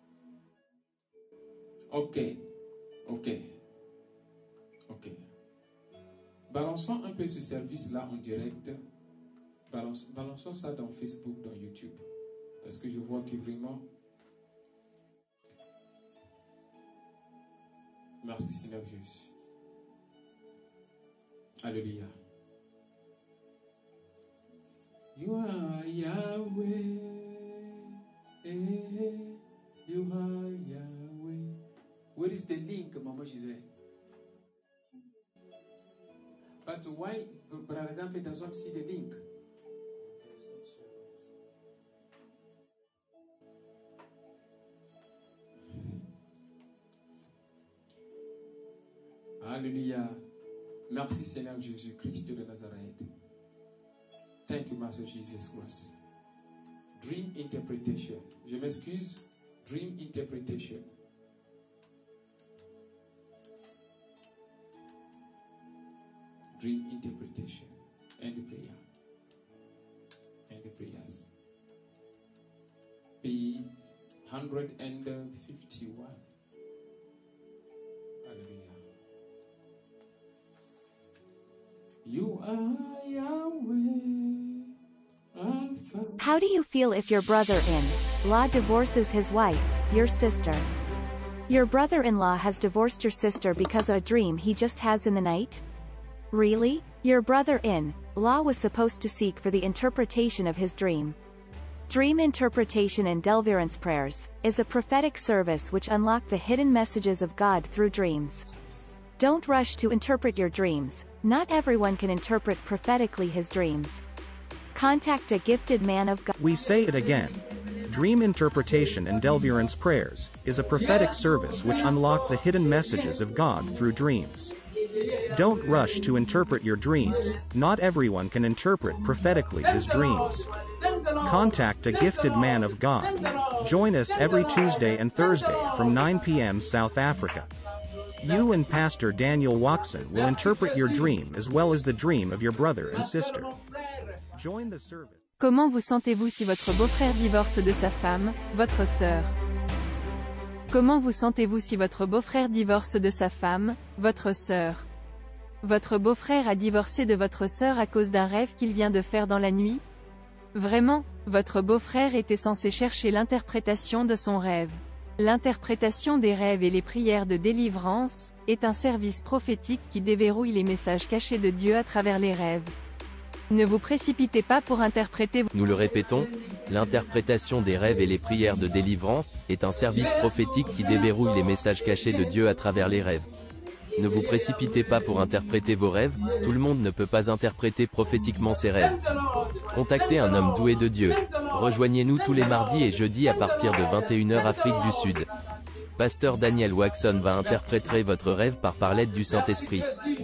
Ok, ok, ok. Balançons un peu ce service-là en direct. Balance, balançons ça dans Facebook, dans YouTube. Parce que je vois que vraiment... Merci Seigneur Jésus. Alléluia. You are Yahweh. Eh, you are Yahweh. Where is the link, Maman Gisèle? But why Brother Dan doesn't see the link? Alléluia. Merci Seigneur Jésus-Christ de Nazareth. Thank you, Master Jesus Christ. Dream interpretation. Je m'excuse. Dream interpretation. Dream interpretation. And the prayer. And the prayers. P one hundred fifty-one. You are Yahweh, Alpha. How do you feel if your brother-in-law divorces his wife, your sister? Your brother-in-law has divorced your sister because of a dream he just has in the night? Really? Your brother-in-law was supposed to seek for the interpretation of his dream. Dream interpretation and deliverance prayers is a prophetic service which unlock the hidden messages of God through dreams. Don't rush to interpret your dreams. Not everyone can interpret prophetically his dreams. Contact a gifted man of God. We say it again. Dream interpretation and deliverance prayers is a prophetic service which unlock the hidden messages of God through dreams. Don't rush to interpret your dreams. Not everyone can interpret prophetically his dreams. Contact a gifted man of God. Join us every Tuesday and Thursday from nine p m South Africa. You and Pastor Daniel Watson will interpret your dream as well as the dream of your brother and sister. Join the service. Comment vous sentez-vous si votre beau-frère divorce de sa femme, votre sœur? Comment vous sentez-vous si votre beau-frère divorce de sa femme, votre sœur? Votre beau-frère a divorcé de votre sœur à cause d'un rêve qu'il vient de faire dans la nuit? Vraiment, votre beau-frère était censé chercher l'interprétation de son rêve. L'interprétation des rêves et les prières de délivrance est un service prophétique qui déverrouille les messages cachés de Dieu à travers les rêves. Ne vous précipitez pas pour interpréter. Nous le répétons, l'interprétation des rêves et les prières de délivrance est un service prophétique qui déverrouille les messages cachés de Dieu à travers les rêves. Ne vous précipitez pas pour interpréter vos rêves, tout le monde ne peut pas interpréter prophétiquement ses rêves. Contactez un homme doué de Dieu. Rejoignez-nous tous les mardis et jeudis à partir de vingt et une heures Afrique du Sud. Pasteur Daniel Watson va interpréter votre rêve par par l'aide du Saint-Esprit.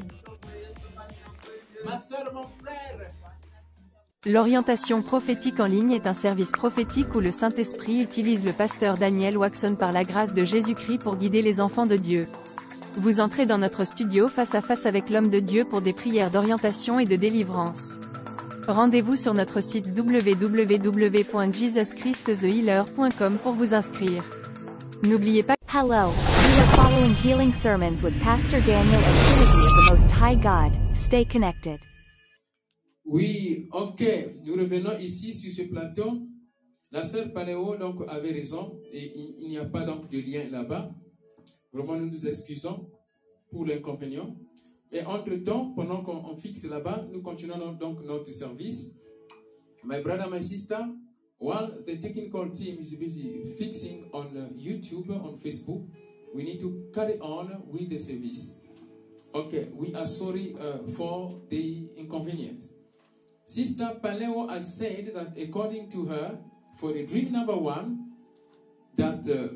L'orientation prophétique en ligne est un service prophétique où le Saint-Esprit utilise le pasteur Daniel Watson par la grâce de Jésus-Christ pour guider les enfants de Dieu. Vous entrez dans notre studio face à face avec l'homme de Dieu pour des prières d'orientation et de délivrance. Rendez-vous sur notre site w w w point jesus christ the healer point com pour vous inscrire. N'oubliez pas. Hello, you are following healing sermons with Pastor Daniel and Trinity of the Most High God. Stay connected. Oui, ok. Nous revenons ici sur ce plateau. La sœur Paléo donc avait raison et il, il n'y a pas donc de lien là-bas. Vraiment, nous nous excusons pour l'inconvénient. Et entre-temps, pendant qu'on fixe là-bas, nous continuons donc notre service. My brother, my sister, while the technical team is busy fixing on uh, YouTube, on Facebook, we need to carry on with the service. Okay, we are sorry uh, for the inconvenience. Sister Paleo has said that according to her, for the dream number one, that uh,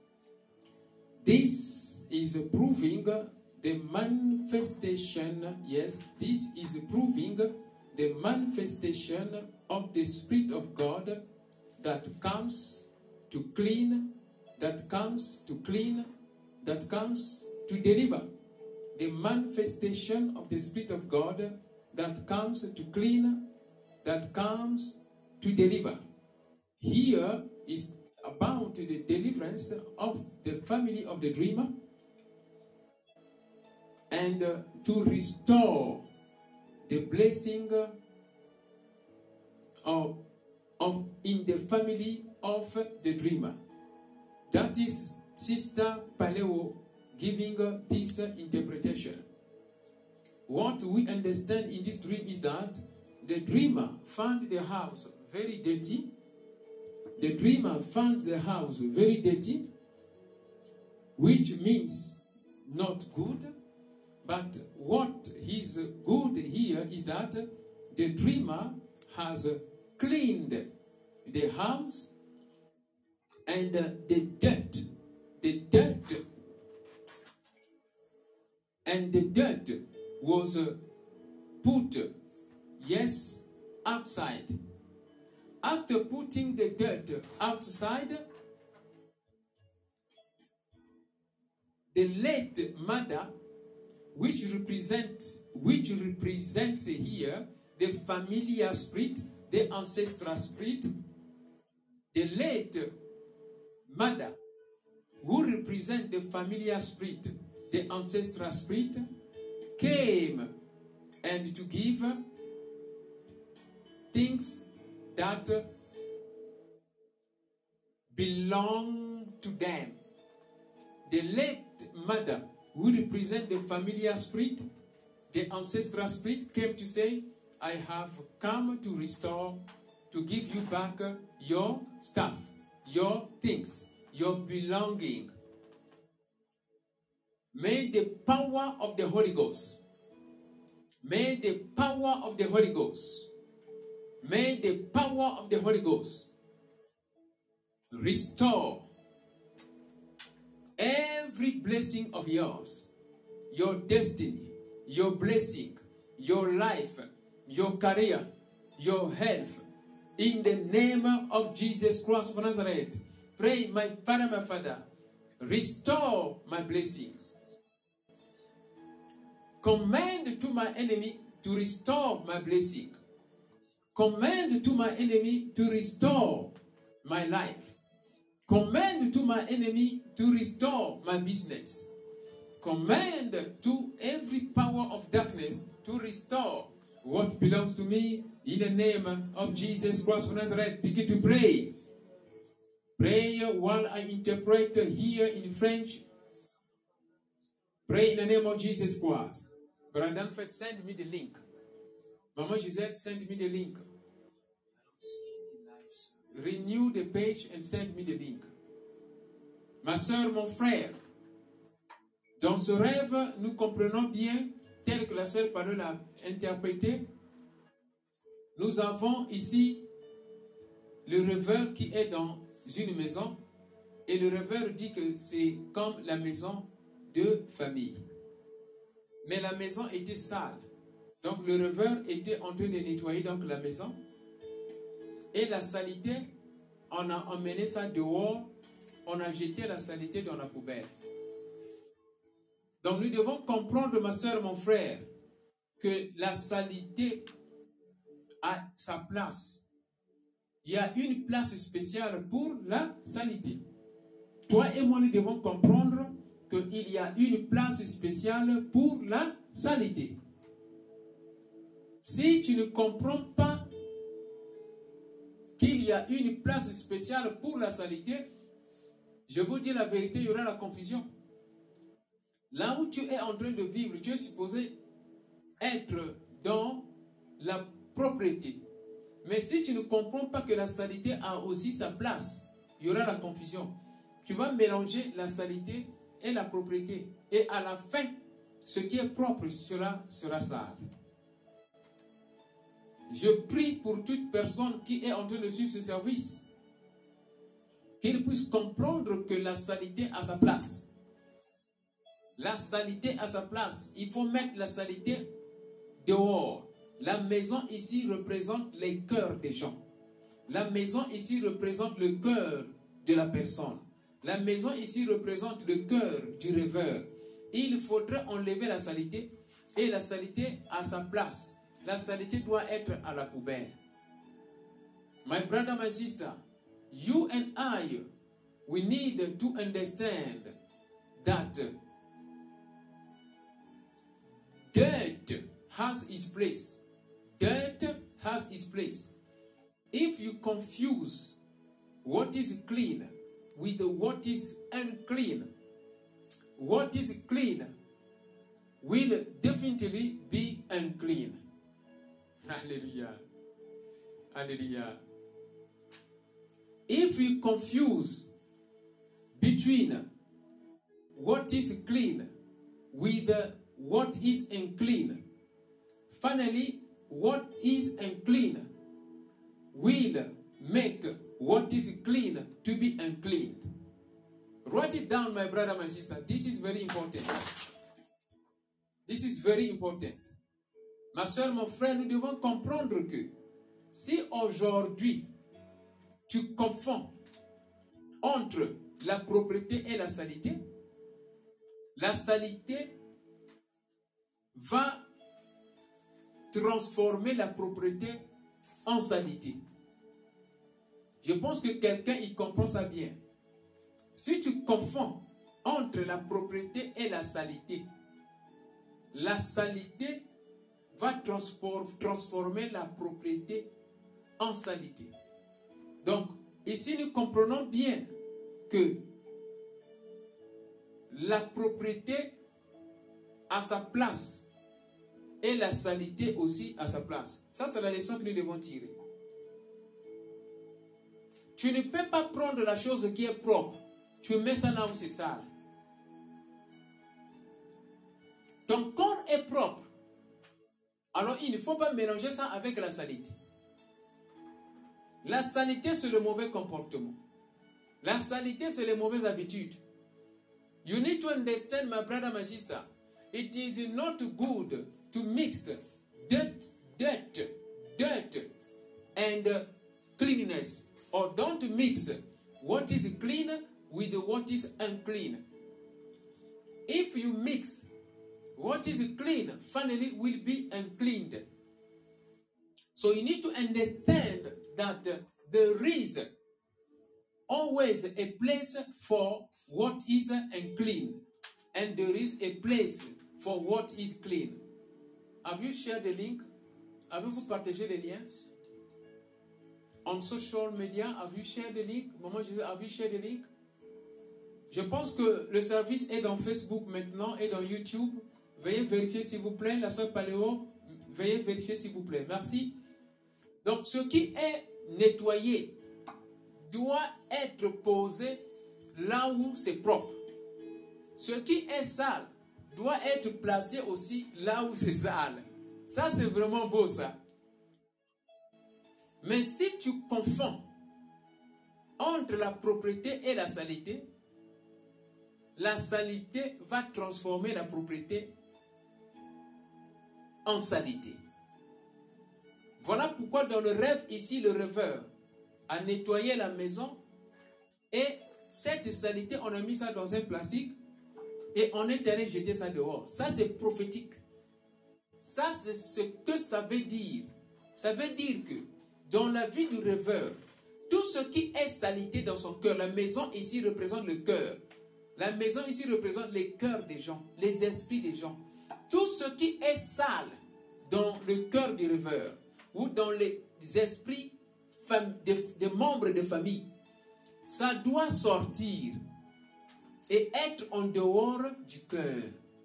this is proving the manifestation, yes, this is proving the manifestation of the Spirit of God that comes to clean, that comes to clean, that comes to deliver. The manifestation of the Spirit of God that comes to clean, that comes to deliver. Here is about the deliverance of the family of the dreamer and uh, to restore the blessing of, of in the family of the dreamer. That is Sister Paleo giving uh, this uh, interpretation. What we understand in this dream is that the dreamer found the house very dirty. The dreamer found the house very dirty, which means not good. But what is good here is that the dreamer has cleaned the house and the dirt, the dirt, and the dirt was put, yes, outside. After putting the dirt outside, the late mother, which represents, which represents here the familiar spirit, the ancestral spirit, the late mother, who represents the familiar spirit, the ancestral spirit, came and to give things that belong to them. The late mother, who represent the familiar spirit, the ancestral spirit, came to say, I have come to restore, to give you back your stuff, your things, your belonging. May the power of the Holy Ghost, may the power of the Holy Ghost, may the power of the Holy Ghost restore every blessing of yours, your destiny, your blessing, your life, your career, your health, in the name of Jesus Christ of Nazareth. Pray, my Father, my Father, restore my blessings. Command to my enemy to restore my blessing. Command to my enemy to restore my life. Command to my enemy to restore my business. Command to every power of darkness to restore what belongs to me in the name of Jesus Christ of Nazareth. Begin to pray. Pray while I interpret here in French. Pray in the name of Jesus Christ. Brandon, send me the link. Mama Giselle, send me the link. Renew the page and send me the link. Ma soeur, mon frère, dans ce rêve, nous comprenons bien, tel que la sœur Paolo l'a interprété, nous avons ici le rêveur qui est dans une maison, et le rêveur dit que c'est comme la maison de famille. Mais la maison était sale. Donc le rêveur était en train de nettoyer donc la maison. Et la saleté, on a emmené ça dehors, on a jeté la saleté dans la poubelle. Donc nous devons comprendre, ma soeur, mon frère, que la saleté a sa place. Il y a une place spéciale pour la saleté. Toi et moi, nous devons comprendre qu'il y a une place spéciale pour la saleté. Si tu ne comprends pas qu'il y a une place spéciale pour la saleté, je vous dis la vérité, il y aura la confusion. Là où tu es en train de vivre, tu es supposé être dans la propreté. Mais si tu ne comprends pas que la saleté a aussi sa place, il y aura la confusion. Tu vas mélanger la saleté et la propreté. Et à la fin, ce qui est propre sera, sera sale. Je prie pour toute personne qui est en train de suivre ce service, qu'il puisse comprendre que la saleté a sa place. La saleté a sa place. Il faut mettre la saleté dehors. La maison ici représente les cœurs des gens. La maison ici représente le cœur de la personne. La maison ici représente le cœur du rêveur. Il faudrait enlever la saleté et la saleté a sa place. La saleté doit être à la poubelle. My brother, my sister, you and I, we need to understand that dirt has its place. Dirt has its place. If you confuse what is clean with what is unclean, what is clean will definitely be unclean. Hallelujah. Hallelujah. If you confuse between what is clean with what is unclean, finally, what is unclean will make what is clean to be unclean. Write it down, my brother, my sister. This is very important. This is very important. Ma soeur, mon frère, nous devons comprendre que si aujourd'hui tu confonds entre la propreté et la saleté, la saleté va transformer la propreté en saleté. Je pense que quelqu'un y comprend ça bien. Si tu confonds entre la propreté et la saleté, la saleté va transformer la propreté en saleté. Donc, ici nous comprenons bien que la propreté a sa place et la saleté aussi a sa place. Ça, c'est la leçon que nous devons tirer. Tu ne peux pas prendre la chose qui est propre, tu mets ça là où c'est sale. Ton corps est propre. Alors, il ne faut pas mélanger ça avec la saleté. La saleté, c'est le mauvais comportement. La saleté, c'est les mauvaises habitudes. You need to understand, my brother, my sister. It is not good to mix dirt, dirt, dirt and cleanliness. Or don't mix what is clean with what is unclean. If you mix what is clean, finally will be uncleaned. So you need to understand that there is always a place for what is unclean, and there is a place for what is clean. Have you shared the link? Avez-vous partagé les liens? On social media, have you shared the link? Maman, have you shared the link? Je pense que le service est dans Facebook maintenant et dans YouTube. Veuillez vérifier s'il vous plaît. La sœur Paléo, veuillez vérifier s'il vous plaît. Merci. Donc, ce qui est nettoyé doit être posé là où c'est propre. Ce qui est sale doit être placé aussi là où c'est sale. Ça, c'est vraiment beau, ça. Mais si tu confonds entre la propreté et la saleté, la saleté va transformer la propreté en saleté. Voilà pourquoi dans le rêve ici, le rêveur a nettoyé la maison et cette saleté, on a mis ça dans un plastique et on est allé jeter ça dehors. Ça, c'est prophétique. Ça, c'est ce que ça veut dire. Ça veut dire que dans la vie du rêveur, tout ce qui est saleté dans son cœur, la maison ici représente le cœur. La maison ici représente les cœurs des gens, les esprits des gens. Tout ce qui est sale dans le cœur du rêveur ou dans les esprits des, des membres de famille, ça doit sortir et être en dehors du cœur.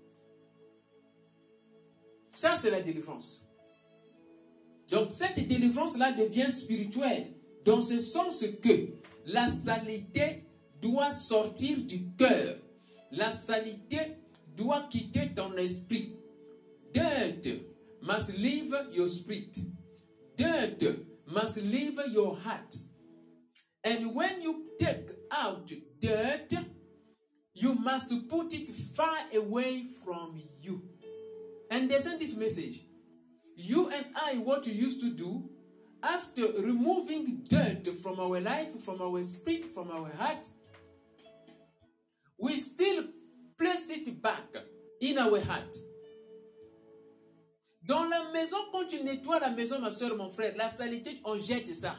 Ça, c'est la délivrance. Donc, cette délivrance-là devient spirituelle, dans ce sens que la saleté doit sortir du cœur. La saleté doit quitter ton esprit. Dirt must leave your spirit. Dirt must leave your heart. And when you take out dirt, you must put it far away from you. Understand this message. You and I, what we used to do, after removing dirt from our life, from our spirit, from our heart, we still place it back in our heart. Dans la maison, quand tu nettoies la maison, ma soeur, mon frère, la saleté, on jette ça.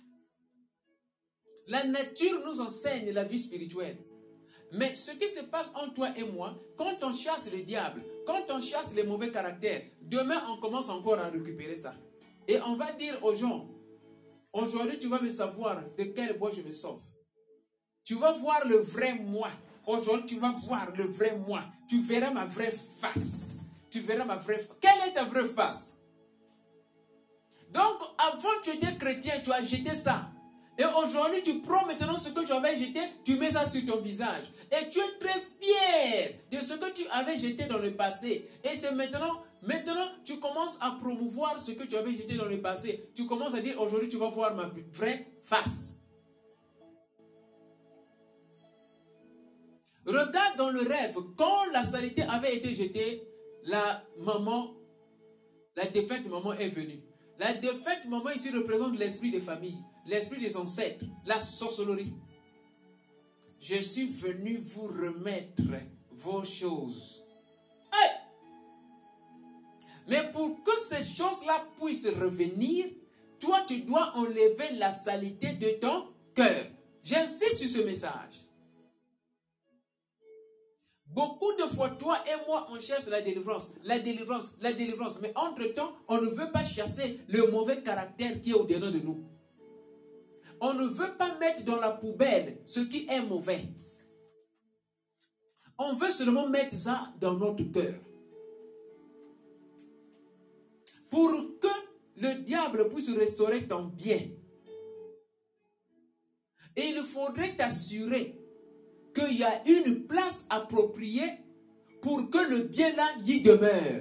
La nature nous enseigne la vie spirituelle. Mais ce qui se passe entre toi et moi, quand on chasse le diable, quand on chasse les mauvais caractères, demain on commence encore à récupérer ça. Et on va dire aux gens, aujourd'hui tu vas me savoir de quelle voie je me sauve. Tu vas voir le vrai moi. Aujourd'hui tu vas voir le vrai moi. Tu verras ma vraie face. Tu verras ma vraie face. Quelle est ta vraie face? Donc avant tu étais chrétien, tu as jeté ça. Et aujourd'hui, tu prends maintenant ce que tu avais jeté, tu mets ça sur ton visage. Et tu es très fier de ce que tu avais jeté dans le passé. Et c'est maintenant, maintenant, tu commences à promouvoir ce que tu avais jeté dans le passé. Tu commences à dire, aujourd'hui, tu vas voir ma vraie face. Regarde dans le rêve, quand la saleté avait été jetée, la maman, la défunte maman est venue. La défunte maman ici représente l'esprit des familles. L'esprit des ancêtres, la sorcellerie. Je suis venu vous remettre vos choses. Hey! Mais pour que ces choses-là puissent revenir, toi, tu dois enlever la saleté de ton cœur. J'insiste sur ce message. Beaucoup de fois, toi et moi, on cherche la délivrance, la délivrance, la délivrance. Mais entre-temps, on ne veut pas chasser le mauvais caractère qui est au-dedans de nous. On ne veut pas mettre dans la poubelle ce qui est mauvais. On veut seulement mettre ça dans notre cœur. Pour que le diable puisse restaurer ton bien. Et il faudrait t'assurer qu'il y a une place appropriée pour que le bien là y demeure.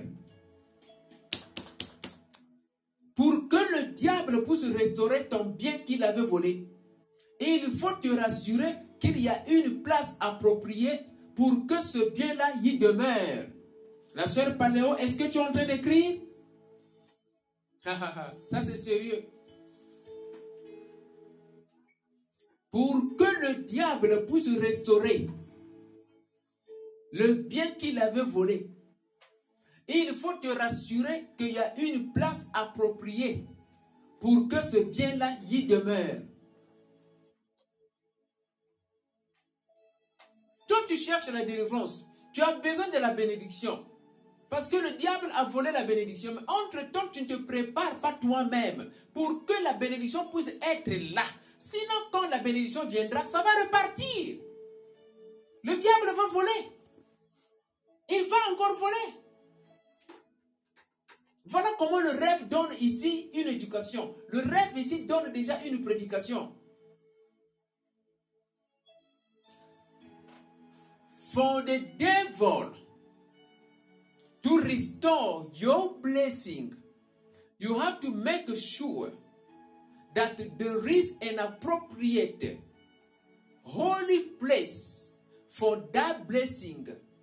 Pour que le diable puisse restaurer ton bien qu'il avait volé. Et il faut te rassurer qu'il y a une place appropriée pour que ce bien-là y demeure. La sœur Paléo, est-ce que tu es en train d'écrire? Ça c'est sérieux. Pour que le diable puisse restaurer le bien qu'il avait volé. Et il faut te rassurer qu'il y a une place appropriée pour que ce bien-là y demeure. Toi, tu cherches la délivrance. Tu as besoin de la bénédiction. Parce que le diable a volé la bénédiction. Mais entre-temps, tu ne te prépares pas toi-même pour que la bénédiction puisse être là. Sinon, quand la bénédiction viendra, ça va repartir. Le diable va voler. Il va encore voler. Voilà comment le rêve donne ici une éducation. Le rêve ici donne déjà une prédication. For the devil to restore your blessing, you have to make sure that there is an appropriate holy place for that blessing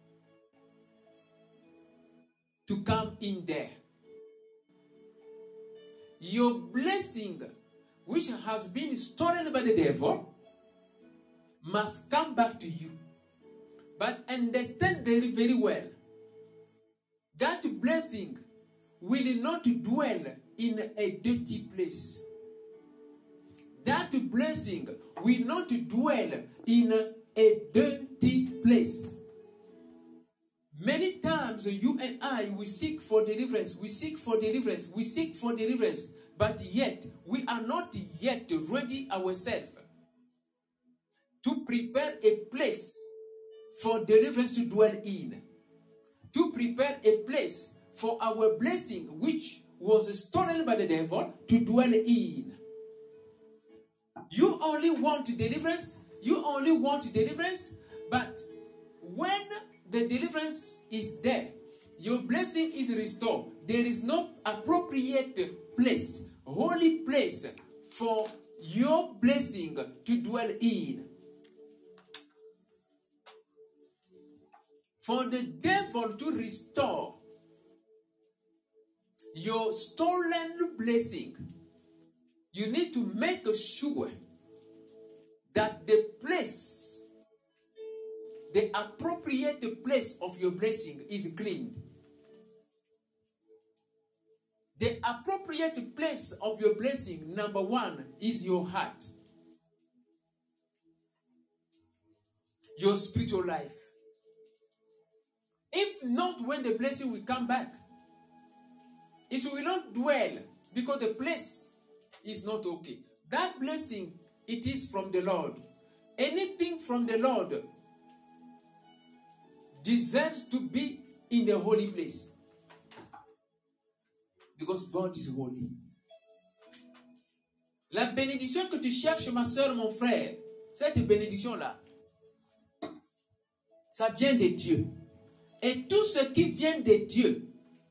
to come in there. Your blessing, which has been stolen by the devil, must come back to you. But understand very, very well, that blessing will not dwell in a dirty place. That blessing will not dwell in a dirty place. Many times you and I, we seek for deliverance, we seek for deliverance, we seek for deliverance. but yet we are not yet ready ourselves to prepare a place for deliverance to dwell in, to prepare a place for our blessing which was stolen by the devil to dwell in. You only want deliverance, you only want deliverance, but when the deliverance is there, your blessing is restored. There is no appropriate place, holy place for your blessing to dwell in. For the devil to restore your stolen blessing, you need to make sure that the place, the appropriate place of your blessing is cleaned. The appropriate place of your blessing, number one, is your heart, your spiritual life. If not, when the blessing will come back, it will not dwell because the place is not okay. That blessing, it is from the Lord. Anything from the Lord deserves to be in the holy place because God is holy. La bénédiction que tu cherches, ma soeur, mon frère, cette bénédiction-là, ça vient de Dieu. Et tout ce qui vient de Dieu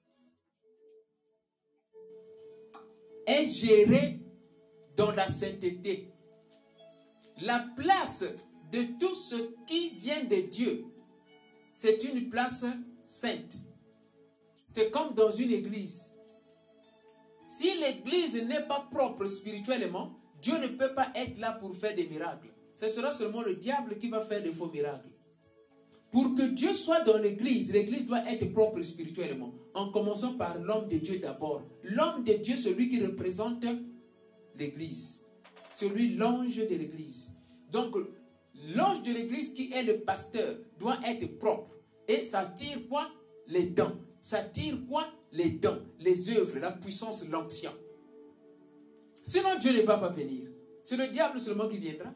est géré dans la sainteté. La place de tout ce qui vient de Dieu, c'est une place sainte. C'est comme dans une église. Si l'église n'est pas propre spirituellement, Dieu ne peut pas être là pour faire des miracles. Ce sera seulement le diable qui va faire des faux miracles. Pour que Dieu soit dans l'église, l'église doit être propre spirituellement. En commençant par l'homme de Dieu d'abord. L'homme de Dieu, celui qui représente l'église. Celui, l'ange de l'église. Donc, l'ange de l'église qui est le pasteur doit être propre. Et ça tire quoi? Les dons. Ça tire quoi? Les dons, les œuvres, la puissance, l'ancien. Sinon, Dieu ne va pas venir. C'est le diable seulement qui viendra.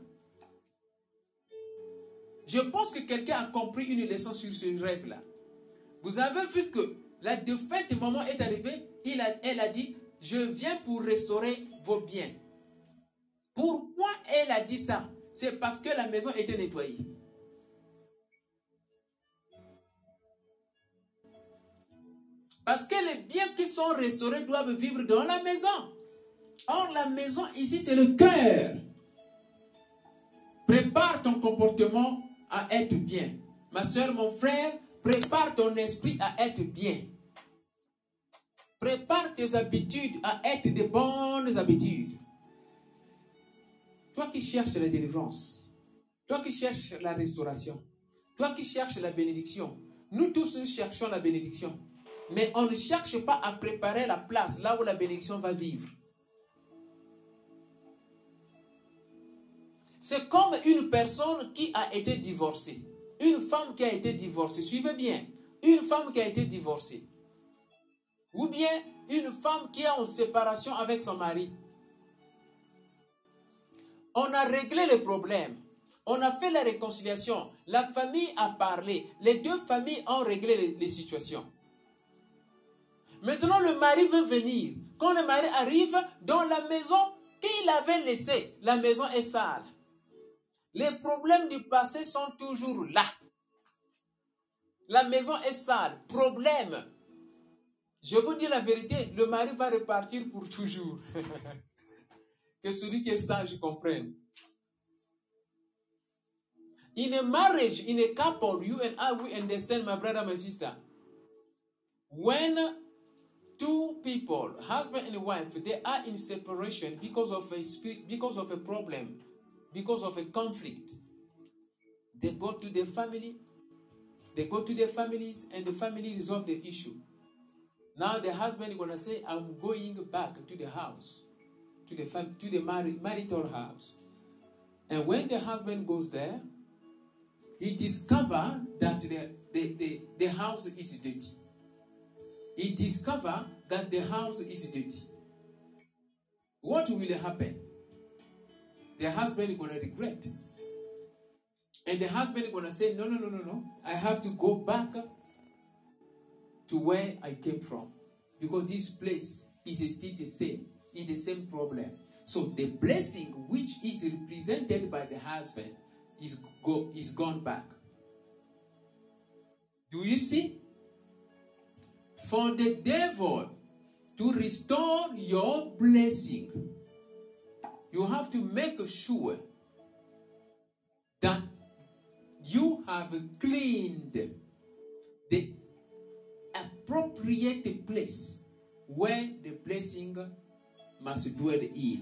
Je pense que quelqu'un a compris une leçon sur ce rêve-là. Vous avez vu que la défaite du moment est arrivée, il a, elle a dit, je viens pour restaurer vos biens. Pourquoi elle a dit ça? C'est parce que la maison était nettoyée. Parce que les biens qui sont restaurés doivent vivre dans la maison. Or, la maison ici, c'est le cœur. Prépare ton comportement à être bien. Ma soeur, mon frère, prépare ton esprit à être bien. Prépare tes habitudes à être de bonnes habitudes. Toi qui cherches la délivrance, toi qui cherches la restauration, toi qui cherches la bénédiction, nous tous nous cherchons la bénédiction. Mais on ne cherche pas à préparer la place là où la bénédiction va vivre. C'est comme une personne qui a été divorcée. Une femme qui a été divorcée. Suivez bien. Une femme qui a été divorcée. Ou bien une femme qui est en séparation avec son mari. On a réglé le problème. On a fait la réconciliation. La famille a parlé. Les deux familles ont réglé les, les situations. Maintenant, le mari veut venir. Quand le mari arrive dans la maison qu'il avait laissée, la maison est sale. Les problèmes du passé sont toujours là. La maison est sale. Problème. Je vous dis la vérité, le mari va repartir pour toujours. Que celui qui est sage comprenne. In a marriage, in a couple, you and I, we understand, my brother, my sister. When two people, husband and wife, they are in separation because of a spirit, because of a problem, because of a conflict. They go to their family, they go to their families, and the family resolve the issue. Now the husband is going to say, I'm going back to the house, to the fam- to the mar- marital house. And when the husband goes there, he discovers that the, the, the, the house is dirty. He discovers that the house is dirty. what will happen? The husband is going to regret. And the husband is going to say, no, no, no, no, no. I have to go back to where I came from. Because this place is still the same. It's the same problem. So the blessing which is represented by the husband is, go, is gone back. Do you see? For the devil to restore your blessing, you have to make sure that you have cleaned the appropriate place where the blessing must dwell in.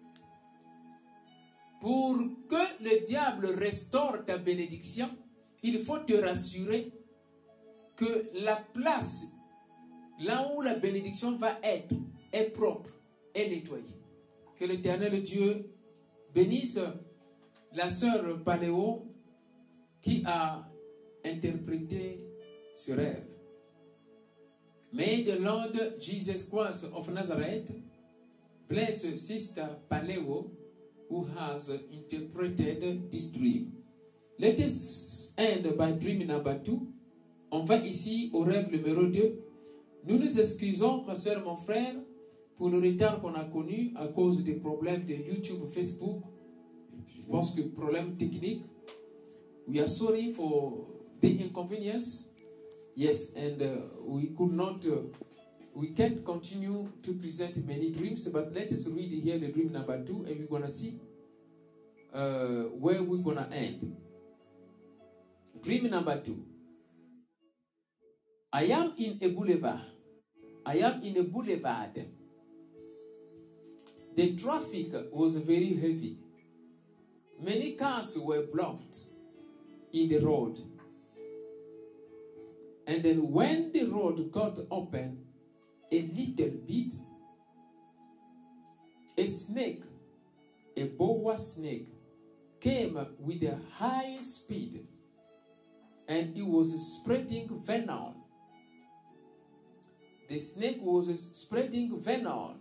Pour que le diable restaure ta bénédiction, il faut te rassurer que la place là où la bénédiction va être est propre, est nettoyée. Que l'Éternel Dieu bénisse la sœur Paléo qui a interprété ce rêve. May the Lord Jesus Christ of Nazareth bless Sister Paléo who has interpreted this dream. Let us end by dream number two. On va ici au rêve numéro deux. Nous nous excusons, ma soeur, mon frère, pour le retard qu'on a connu à cause des problèmes de YouTube, Facebook. Je pense que problème technique. We are sorry for the inconvenience. Yes, and uh, we could not, uh, we can't continue to present many dreams, but let us read here the dream number two, and we're going to see uh, where we're going to end. Dream number two. I am in a boulevard. I am in a boulevard. The traffic was very heavy. Many cars were blocked in the road. And then when the road got open a little bit, a snake, a boa snake, came with a high speed, and it was spreading venom. The snake was spreading venom.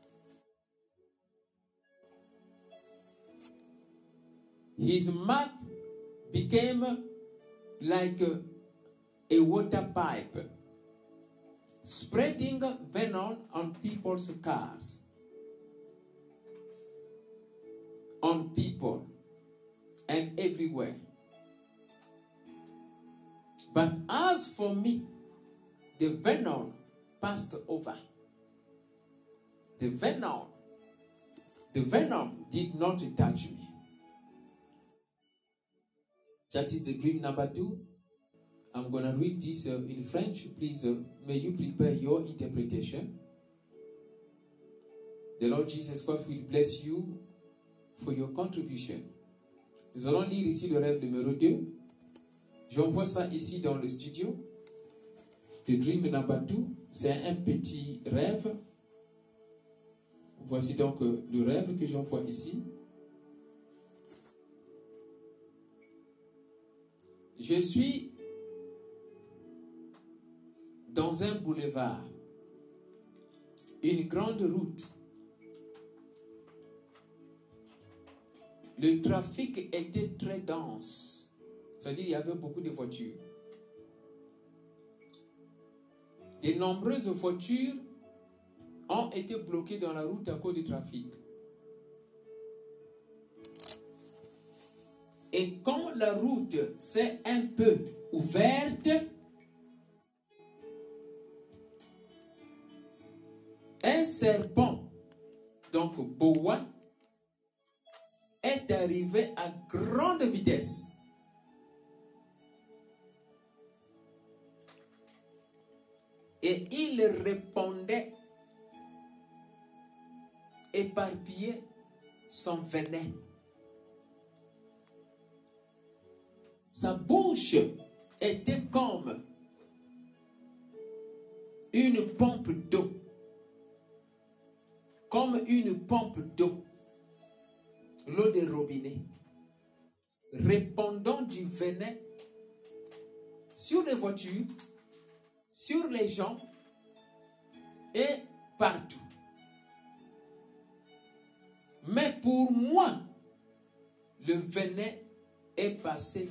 His mouth became like a, a water pipe, spreading venom on people's cars, on people, and everywhere. But as for me, the venom passed over. The venom, the venom did not touch me. That is the dream number two. I'm going to read this uh, in French. Please, uh, may you prepare your interpretation. The Lord Jesus Christ will bless you for your contribution. Nous allons lire ici le rêve numéro deux. J'envoie ça ici dans le studio. The dream number two. C'est un petit rêve. Voici donc euh, le rêve que j'envoie ici. Je suis dans un boulevard, une grande route. Le trafic était très dense, c'est-à-dire il y avait beaucoup de voitures. De nombreuses voitures ont été bloquées dans la route à cause du trafic. Et quand la route s'est un peu ouverte, un serpent, donc boa, est arrivé à grande vitesse. Et il répondait, éparpillait son venin. Sa bouche était comme une pompe d'eau. Comme une pompe d'eau. L'eau des robinets. Répandant du venin sur les voitures, sur les gens et partout. Mais pour moi, le venin est passé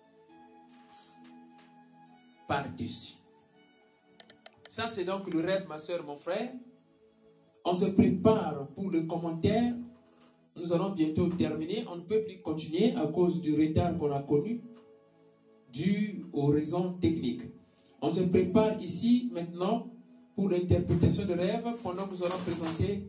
par-dessus. Ça, c'est donc le rêve, ma soeur, mon frère. On se prépare pour le commentaire. Nous allons bientôt terminer. On ne peut plus continuer à cause du retard qu'on a connu, dû aux raisons techniques. On se prépare ici, maintenant, pour l'interprétation de rêve, pendant que nous allons présenter,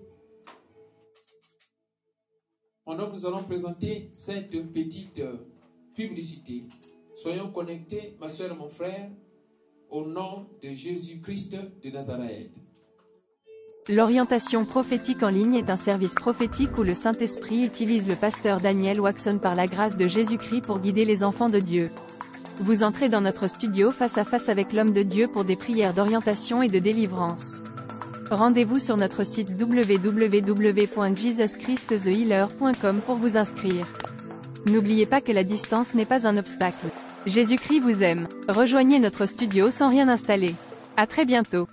pendant que nous allons présenter cette petite publicité. Soyons connectés, ma soeur et mon frère, au nom de Jésus-Christ de Nazareth. L'orientation prophétique en ligne est un service prophétique où le Saint-Esprit utilise le pasteur Daniel Waxon par la grâce de Jésus-Christ pour guider les enfants de Dieu. Vous entrez dans notre studio face à face avec l'homme de Dieu pour des prières d'orientation et de délivrance. Rendez-vous sur notre site w w w point jesus christ the healer point com pour vous inscrire. N'oubliez pas que la distance n'est pas un obstacle. Jésus-Christ vous aime. Rejoignez notre studio sans rien installer. À très bientôt.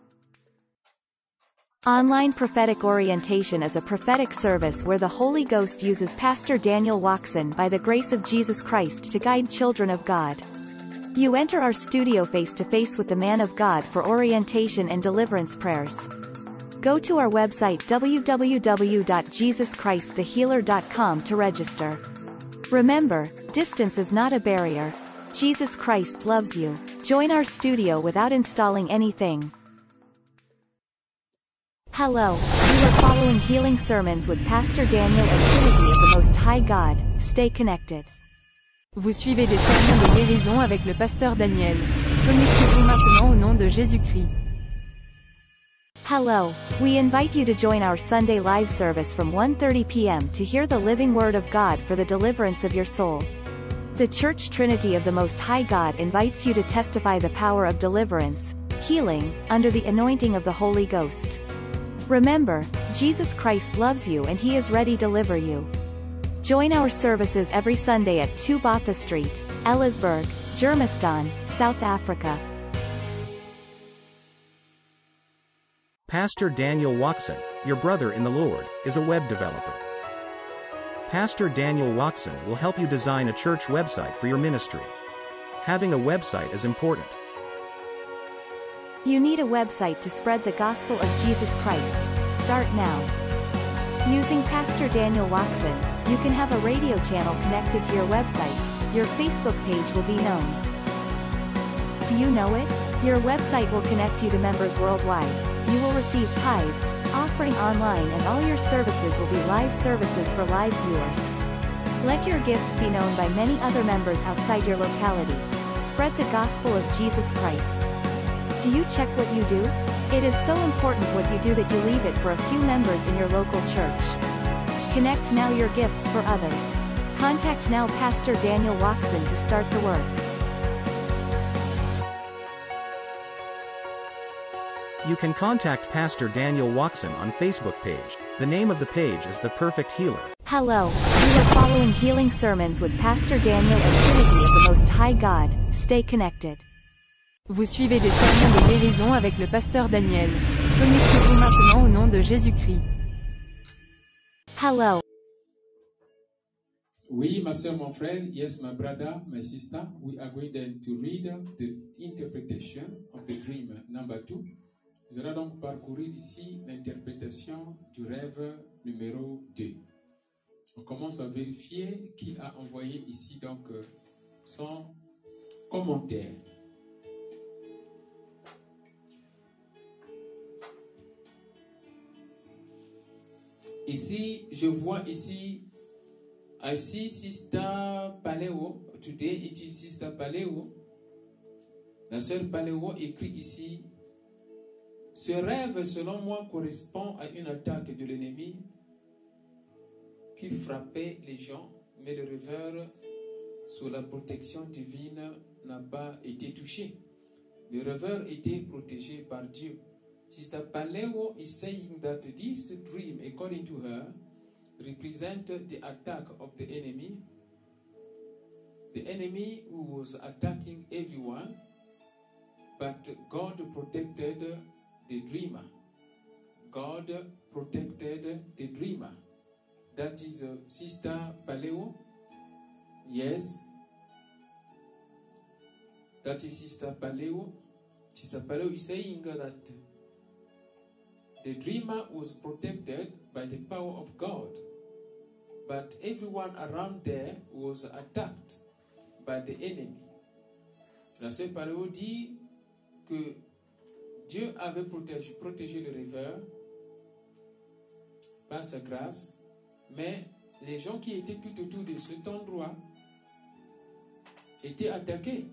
Online Prophetic Orientation is a prophetic service where the Holy Ghost uses Pastor Daniel Waxon by the grace of Jesus Christ to guide children of God. You enter our studio face to face with the man of God for orientation and deliverance prayers. Go to our website w w w dot jesus christ the healer dot com to register. Remember, distance is not a barrier. Jesus Christ loves you. Join our studio without installing anything. Hello, you are following Healing Sermons with Pastor Daniel and Trinity of the Most High God. Stay connected. Vous suivez des sermons de guérison avec le pasteur Daniel. Connectez-vous maintenant au nom de Jésus-Christ. Hello, we invite you to join our Sunday live service from one thirty p m to hear the living word of God for the deliverance of your soul. The Church Trinity of the Most High God invites you to testify the power of deliverance, healing, under the anointing of the Holy Ghost. Remember, Jesus Christ loves you and He is ready to deliver you. Join our services every Sunday at two Botha Street, Ellisburg, Germiston, South Africa. Pastor Daniel Waxon, your brother in the Lord, is a web developer. Pastor Daniel Waxon will help you design a church website for your ministry. Having a website is important. You need a website to spread the gospel of Jesus Christ. Start now. Using Pastor Daniel Waxon, you can have a radio channel connected to your website. Your Facebook page will be known. Do you know it? Your website will connect you to members worldwide. You will receive tithes, offering online, and all your services will be live services for live viewers. Let your gifts be known by many other members outside your locality. Spread the gospel of Jesus Christ. Do you check what you do? It is so important what you do that you leave it for a few members in your local church. Connect now your gifts for others. Contact now Pastor Daniel Waxon to start the work. You can contact Pastor Daniel Waxon on Facebook page. The name of the page is The Perfect Healer. Hello, you are following Healing Sermons with Pastor Daniel and Trinity of the Most High God. Stay connected. Vous suivez des sermons de guérison avec le pasteur Daniel. Connectez-vous maintenant au nom de Jésus-Christ. Hello. Oui, ma soeur, mon frère, yes, my brother, my sister, we are going then to read the interpretation of the dream number two. Nous allons donc parcourir ici l'interprétation du rêve numéro deux. On commence à vérifier qui a envoyé ici donc son commentaire. Ici, je vois ici, I see Sister Paleo. Today it is Sister Paleo. La sœur Paleo écrit ici, ce rêve, selon moi, correspond à une attaque de l'ennemi qui frappait les gens, mais le rêveur, sous la protection divine, n'a pas été touché. Le rêveur était protégé par Dieu. Sister Paleo is saying that this dream, according to her, represents the attack of the enemy. The enemy who was attacking everyone, but God protected the dreamer. God protected the dreamer. That is uh, Sister Paleo. Yes. That is Sister Paleo. Sister Paleo is saying that the dreamer was protected by the power of God, but everyone around there was attacked by the enemy. La sœur Paleo dit que Dieu avait protégé, protégé le rêveur par sa grâce, mais les gens qui étaient tout autour de cet endroit étaient attaqués.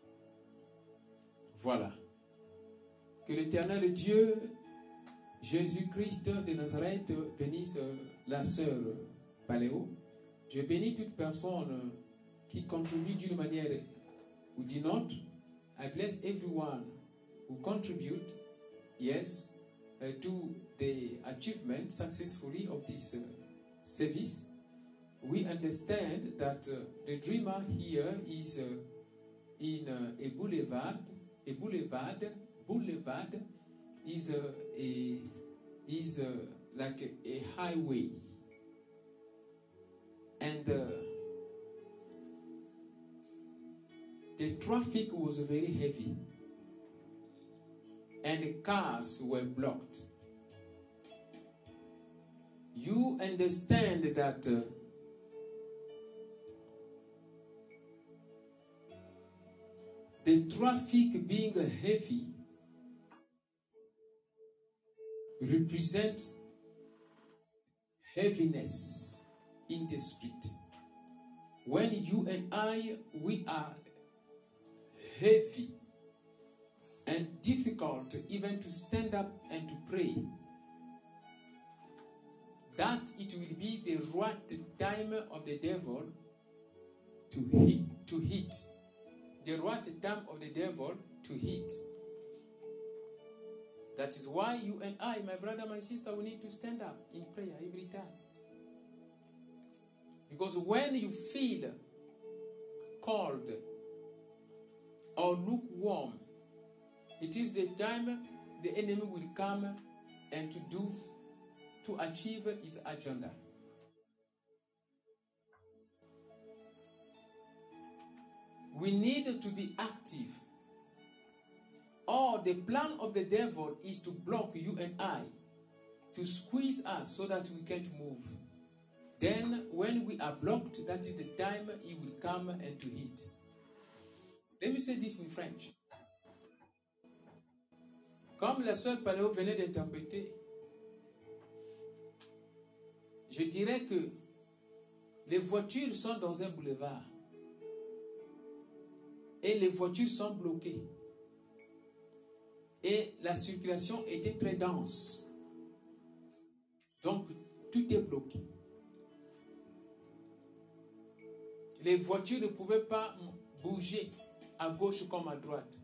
Voilà. Que l'Éternel Dieu, Jésus-Christ de Nazareth, bénisse la sœur Paléo. Je bénis toute personne qui contribue d'une manière ou d'une autre. I bless everyone who contribute, yes, uh, to the achievement successfully of this uh, service. We understand that uh, the dreamer here is uh, in uh, a boulevard. A boulevard, boulevard is uh, a is uh, like a, a highway, and uh, the traffic was very heavy, and the cars were blocked. You understand that uh, the traffic being heavy represents heaviness in the street. When you and I, we are heavy and difficult even to stand up and to pray, that it will be the right time of the devil to hit, to hit. The right time of the devil to hit. That is why you and I, my brother, my sister, we need to stand up in prayer every time. Because when you feel cold or lukewarm, it is the time the enemy will come and to do, to achieve his agenda. We need to be active. Or the plan of the devil is to block you and I, to squeeze us so that we can't move. Then when we are blocked, that is the time he will come and to hit. Let me say this in French. Comme la sœur Paléo venait d'interpréter, je dirais que les voitures sont dans un boulevard. Et les voitures sont bloquées. Et la circulation était très dense. Donc, tout est bloqué. Les voitures ne pouvaient pas bouger à gauche comme à droite.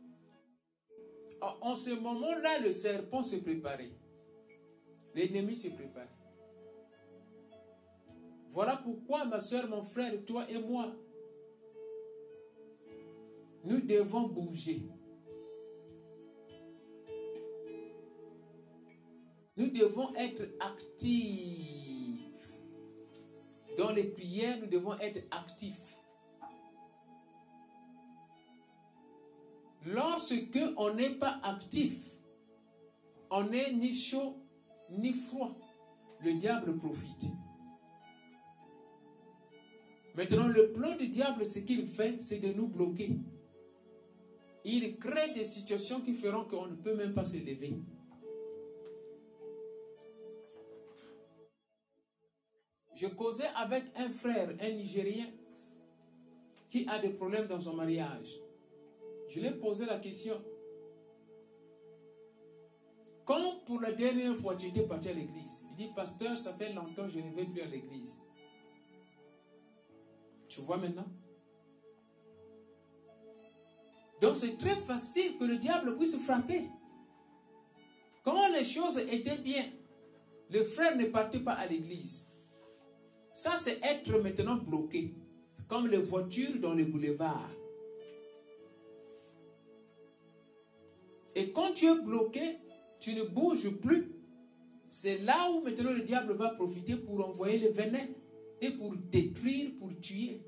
En ce moment-là, le serpent se préparait. L'ennemi se préparait. Voilà pourquoi, ma soeur, mon frère, toi et moi, nous devons bouger. Nous devons être actifs. Dans les prières, nous devons être actifs. Lorsque on n'est pas actif, on n'est ni chaud ni froid, le diable profite. Maintenant, le plan du diable, ce qu'il fait, c'est de nous bloquer. Il crée des situations qui feront qu'on ne peut même pas se lever. Je causais avec un frère, un Nigérien, qui a des problèmes dans son mariage. Je lui ai posé la question. Quand pour la dernière fois tu étais parti à l'église, il dit, pasteur, ça fait longtemps que je ne vais plus à l'église. Tu vois maintenant? Donc c'est très facile que le diable puisse frapper. Quand les choses étaient bien, le frère ne partait pas à l'église. Ça, c'est être maintenant bloqué. Comme les voitures dans les boulevards. Et quand tu es bloqué, tu ne bouges plus. c'est là où maintenant le diable va profiter pour envoyer le venin et pour détruire, pour tuer.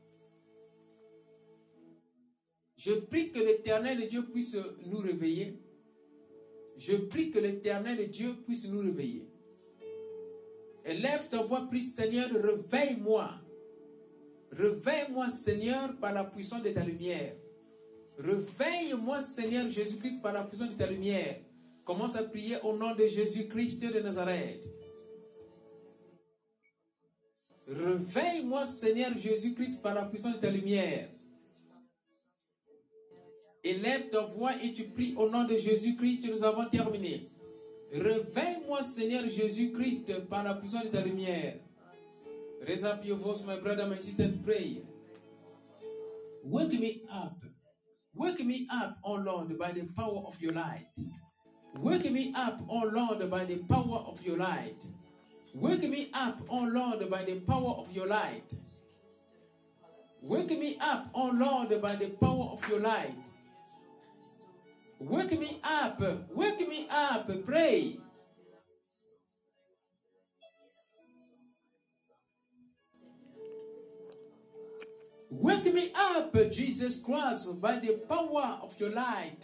Je prie que l'Éternel Dieu puisse nous réveiller. Je prie que l'Éternel Dieu puisse nous réveiller. Élève ta voix, prie Seigneur, réveille-moi. Réveille-moi Seigneur par la puissance de ta lumière. Réveille-moi Seigneur Jésus-Christ par la puissance de ta lumière. Commence à prier au nom de Jésus-Christ de Nazareth. Réveille-moi Seigneur Jésus-Christ par la puissance de ta lumière. Élève ta voix et tu pries au nom de Jésus-Christ, nous avons terminé. Réveille-moi, Seigneur Jésus-Christ, par la puissance de ta lumière. Raise up your voice, my brother, my sister, and pray. Wake me up. Wake me up, O Lord, by the power of your light. Wake me up, O Lord, by the power of your light. Wake me up, O Lord, by the power of your light. Wake me up, O Lord, by the power of your light. Wake me up, wake me up, pray. Wake me up, Jesus Christ, by the power of your light.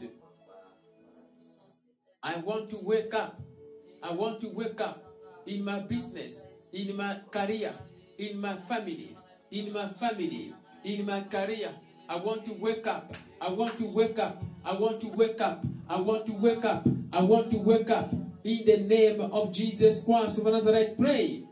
I want to wake up. I want to wake up in my business, in my career, in my family, in my family, in my career. I want to wake up. I want to wake up. I want to wake up. I want to wake up. I want to wake up. In the name of Jesus Christ of Nazareth, pray.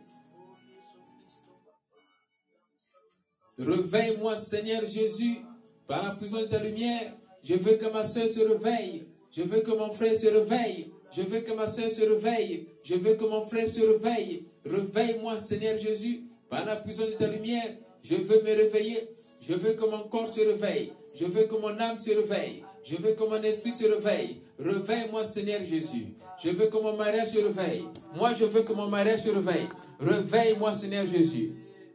Réveille-moi, Seigneur Jésus, par la puissance de ta lumière. Je veux que ma soeur se réveille. Je veux que mon frère se réveille. Je veux que ma soeur se réveille. Je veux que mon frère se réveille. Réveille-moi, Seigneur Jésus, par la puissance de ta lumière. Je veux me réveiller. Je veux que mon corps se réveille. Je veux que mon âme se réveille. Je veux que mon esprit se réveille. Réveille-moi, Seigneur Jésus. Je veux que mon mariage se réveille. Moi, je veux que mon mariage se réveille. Réveille-moi, Seigneur Jésus.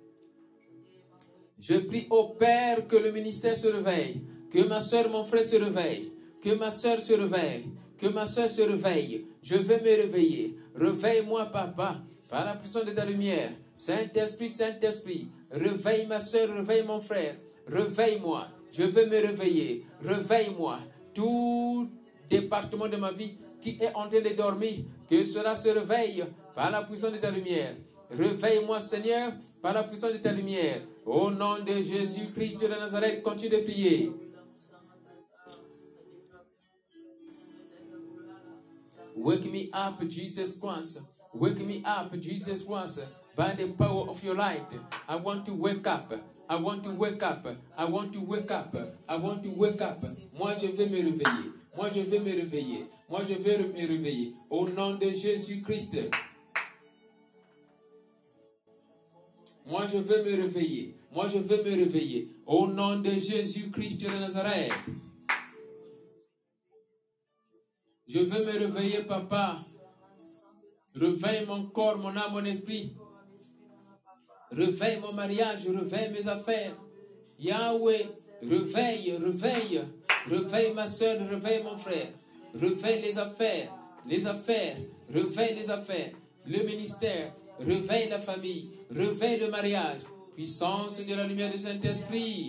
Je prie au Père que le ministère se réveille. Que ma soeur, mon frère se réveille. Que ma soeur se réveille. Que ma soeur se réveille. Je veux me réveiller. Réveille-moi, Papa, par la puissance de ta lumière. Saint-Esprit, Saint-Esprit, réveille ma soeur, réveille mon frère. Réveille-moi. Je veux me réveiller. Réveille-moi. Tout département de ma vie qui est en train de dormir, que cela se réveille par la puissance de ta lumière. Réveille-moi, Seigneur, par la puissance de ta lumière. Au nom de Jésus-Christ de Nazareth, continue de prier. Wake me up, Jesus Christ. Wake me up, Jesus Christ. By the power of your light, I want to wake up. I want to wake up. I want to wake up. I want to wake up. Moi, je vais me réveiller. Moi, je vais me réveiller. Moi, je vais me réveiller. Au nom de Jésus-Christ. Moi, je veux me réveiller. Moi, je veux me réveiller. Au nom de Jésus-Christ de Nazareth. Je veux me réveiller, Papa. Réveille mon corps, mon âme, mon esprit. Réveille mon mariage, réveille mes affaires. Yahweh, réveille, réveille. Réveille ma soeur, réveille mon frère. Réveille les affaires, les affaires. Réveille les affaires. Le ministère, réveille la famille. Réveille le mariage. Puissance de la lumière du Saint-Esprit.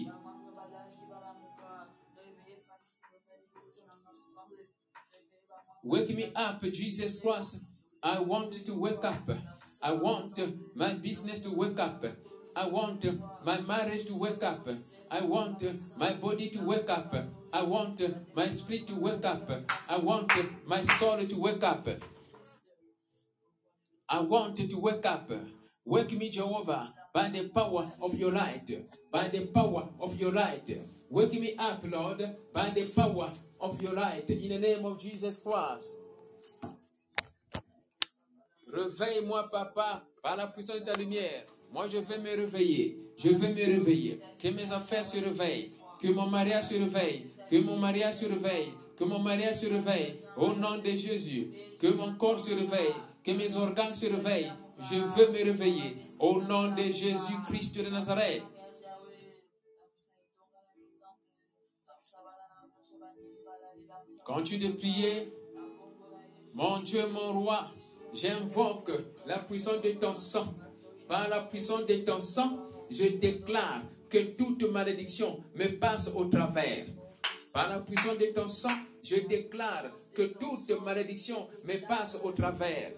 Wake me up, Jesus Christ. I want to wake up. I want my business to wake up. I want my marriage to wake up. I want my body to wake up. I want my spirit to wake up. I want my soul to wake up. I want to wake up. Wake me, Jehovah, by the power of your light. By the power of your light. Wake me up, Lord, by the power of your light. In the name of Jesus Christ. Réveille-moi, Papa, par la puissance de ta lumière. Moi, je vais me réveiller. Je vais me réveiller. Que mes affaires se réveillent. Que mon mariage se réveille. Que mon mariage se réveille. Que mon mariage se réveille. Au nom de Jésus. Que mon corps se réveille. Que mes organes se réveillent. Je veux me réveiller. Au nom de Jésus-Christ de Nazareth. Continue de prier. Mon Dieu, mon roi. J'invoque la puissance de ton sang. Par la puissance de ton sang, je déclare que toute malédiction me passe au travers. Par la puissance de ton sang, je déclare que toute malédiction me passe au travers.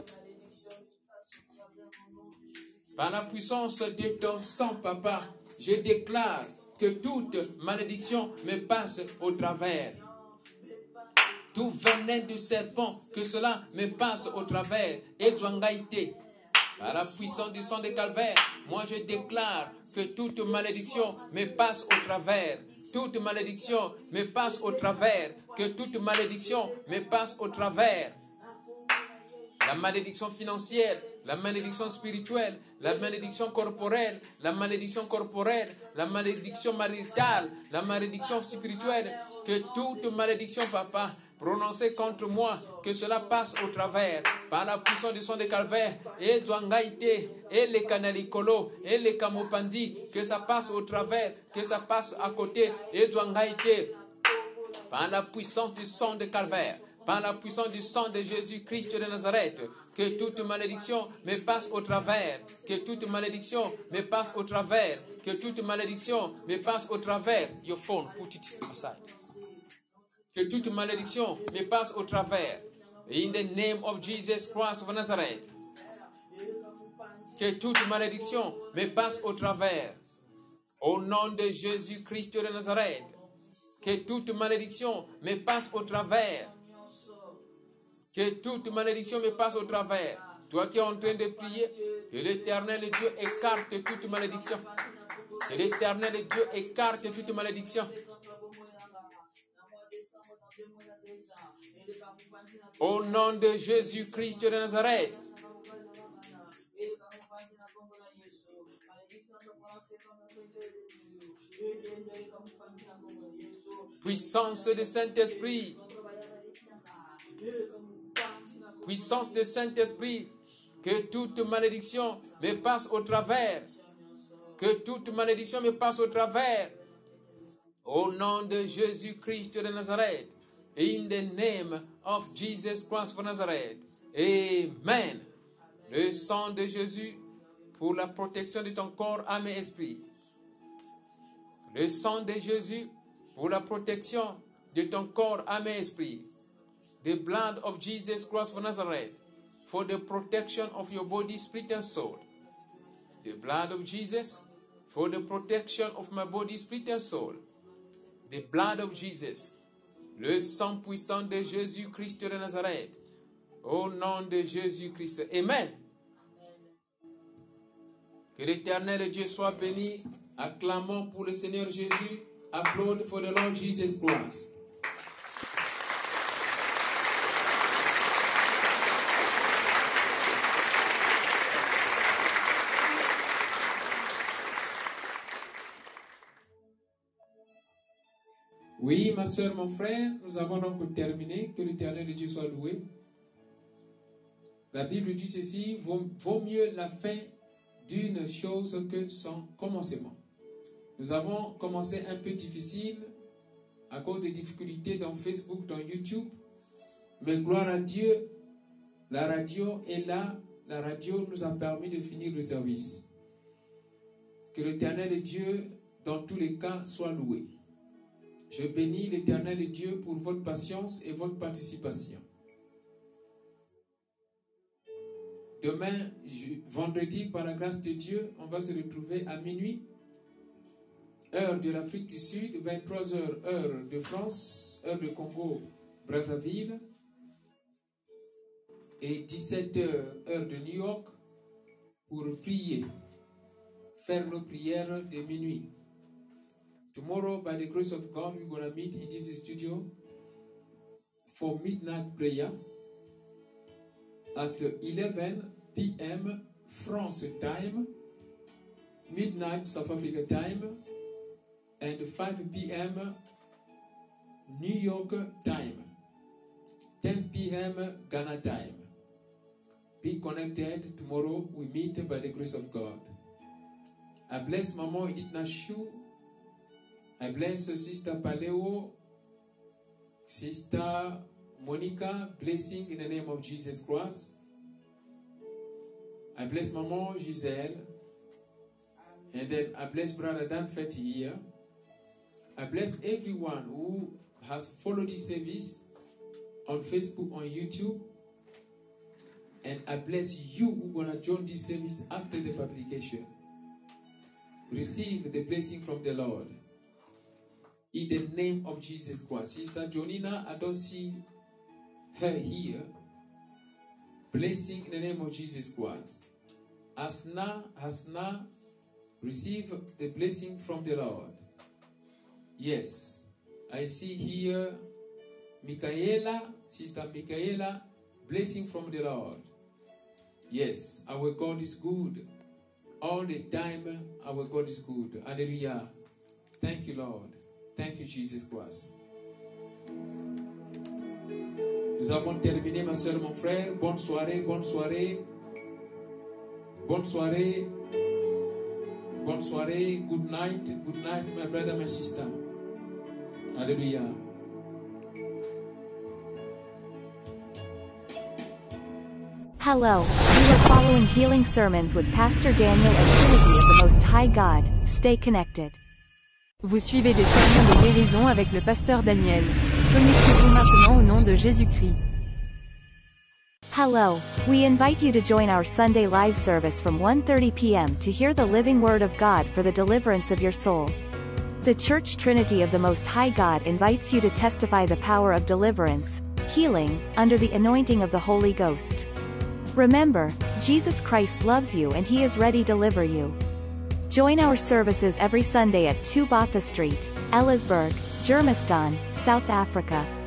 Par la puissance de ton sang, papa, je déclare que toute malédiction me passe au travers. Tout venin de serpent, que cela me passe au travers. Et Dwangaïté, par la puissance du sang de Calvaire, moi je déclare que toute malédiction me passe au travers. Toute malédiction me passe au travers. Que toute malédiction me passe au travers. La malédiction financière, la malédiction spirituelle, la malédiction corporelle, la malédiction corporelle, la malédiction maritale, la malédiction spirituelle, que toute malédiction, papa, prononcée contre moi, que cela passe au travers, par la puissance du sang de Calvaire, et Dwangaïté, et les canalicolo, et les camopandi, que ça passe au travers, que ça passe à côté, et Dwangaïté, par la puissance du sang de Calvaire, par la puissance du sang de Jésus-Christ de Nazareth, que toute malédiction me passe au travers, que toute malédiction me passe au travers, que toute malédiction me passe au travers. Your phone, put it aside. Que toute malédiction me passe au travers. In the name of Jesus Christ of Nazareth. Que toute malédiction me passe au travers. Au nom de Jésus-Christ de Nazareth. Que toute malédiction me passe au travers. Que toute malédiction me passe au travers. Toi qui es en train de prier, que l'Éternel Dieu écarte toute malédiction. Que l'Éternel Dieu écarte toute malédiction. Au nom de Jésus-Christ de Nazareth. Puissance de Saint-Esprit. Puissance de Saint-Esprit. Que toute malédiction me passe au travers. Que toute malédiction me passe au travers. Au nom de Jésus-Christ de Nazareth. In the name of Jesus Christ of Nazareth. Amen. Le sang de Jésus pour la protection de ton corps, âme et esprit. Le sang de Jésus pour la protection de ton corps, âme et esprit. The blood of Jesus Christ of Nazareth for the protection of your body, spirit and soul. The blood of Jesus for the protection of my body, spirit and soul. The blood of Jesus. Le sang puissant de Jésus-Christ de Nazareth. Au nom de Jésus-Christ. Amen. Que l'Éternel Dieu soit béni. Acclamons pour le Seigneur Jésus. Applaud for the Lord Jesus Christ. Oui, ma soeur, mon frère, nous avons donc terminé. Que l'Éternel Dieu soit loué. La Bible dit ceci, vaut, vaut mieux la fin d'une chose que son commencement. Nous avons commencé un peu difficile à cause des difficultés dans Facebook, dans YouTube. Mais gloire à Dieu, la radio est là. La radio nous a permis de finir le service. Que l'Éternel Dieu, dans tous les cas, soit loué. Je bénis l'Éternel Dieu pour votre patience et votre participation. Demain, je, vendredi, par la grâce de Dieu, on va se retrouver à minuit, heure de l'Afrique du Sud, vingt-trois heures, heure de France, heure de Congo, Brazzaville, et dix-sept heures, heure de New York, pour prier, faire nos prières de minuit. Tomorrow, by the grace of God, we're going to meet in this studio for midnight prayer at eleven p m France time, midnight South Africa time, and five p m New York time, ten p m Ghana time. Be connected. Tomorrow we meet by the grace of God. I bless Maman Edith Nashu. I bless Sister Paleo, Sister Monica, blessing in the name of Jesus Christ. I bless Mama Giselle. And then I bless Brother Dan Fetty here. I bless everyone who has followed this service on Facebook, on YouTube. And I bless you who are going to join this service after the publication. Receive the blessing from the Lord. In the name of Jesus Christ. Sister Jonina, I don't see her here. Blessing in the name of Jesus Christ. Asna, Asna, receive the blessing from the Lord. Yes. I see here Michaela, Sister Michaela, blessing from the Lord. Yes, our God is good. All the time, our God is good. Hallelujah. Thank you, Lord. Thank you, Jesus Christ. Nous avons terminé, ma soeur, mon frère. Bonne soirée, bonne soirée. Bonne soirée. Bonne soirée. Good night. Good night, my brother, my sister. Hallelujah. Hello, you are following Healing Sermons with Pastor Daniel and Trinity of the Most High God. Stay connected. Vous suivez des sermons de guérison avec le pasteur Daniel. Connectez-vous maintenant au nom de Jésus-Christ. Hello, we invite you to join our Sunday live service from one thirty p m to hear the living Word of God for the deliverance of your soul. The Church Trinity of the Most High God invites you to testify the power of deliverance, healing, under the anointing of the Holy Ghost. Remember, Jesus Christ loves you and He is ready to deliver you. Join our services every Sunday at two Botha Street, Ellisburg, Germiston, South Africa.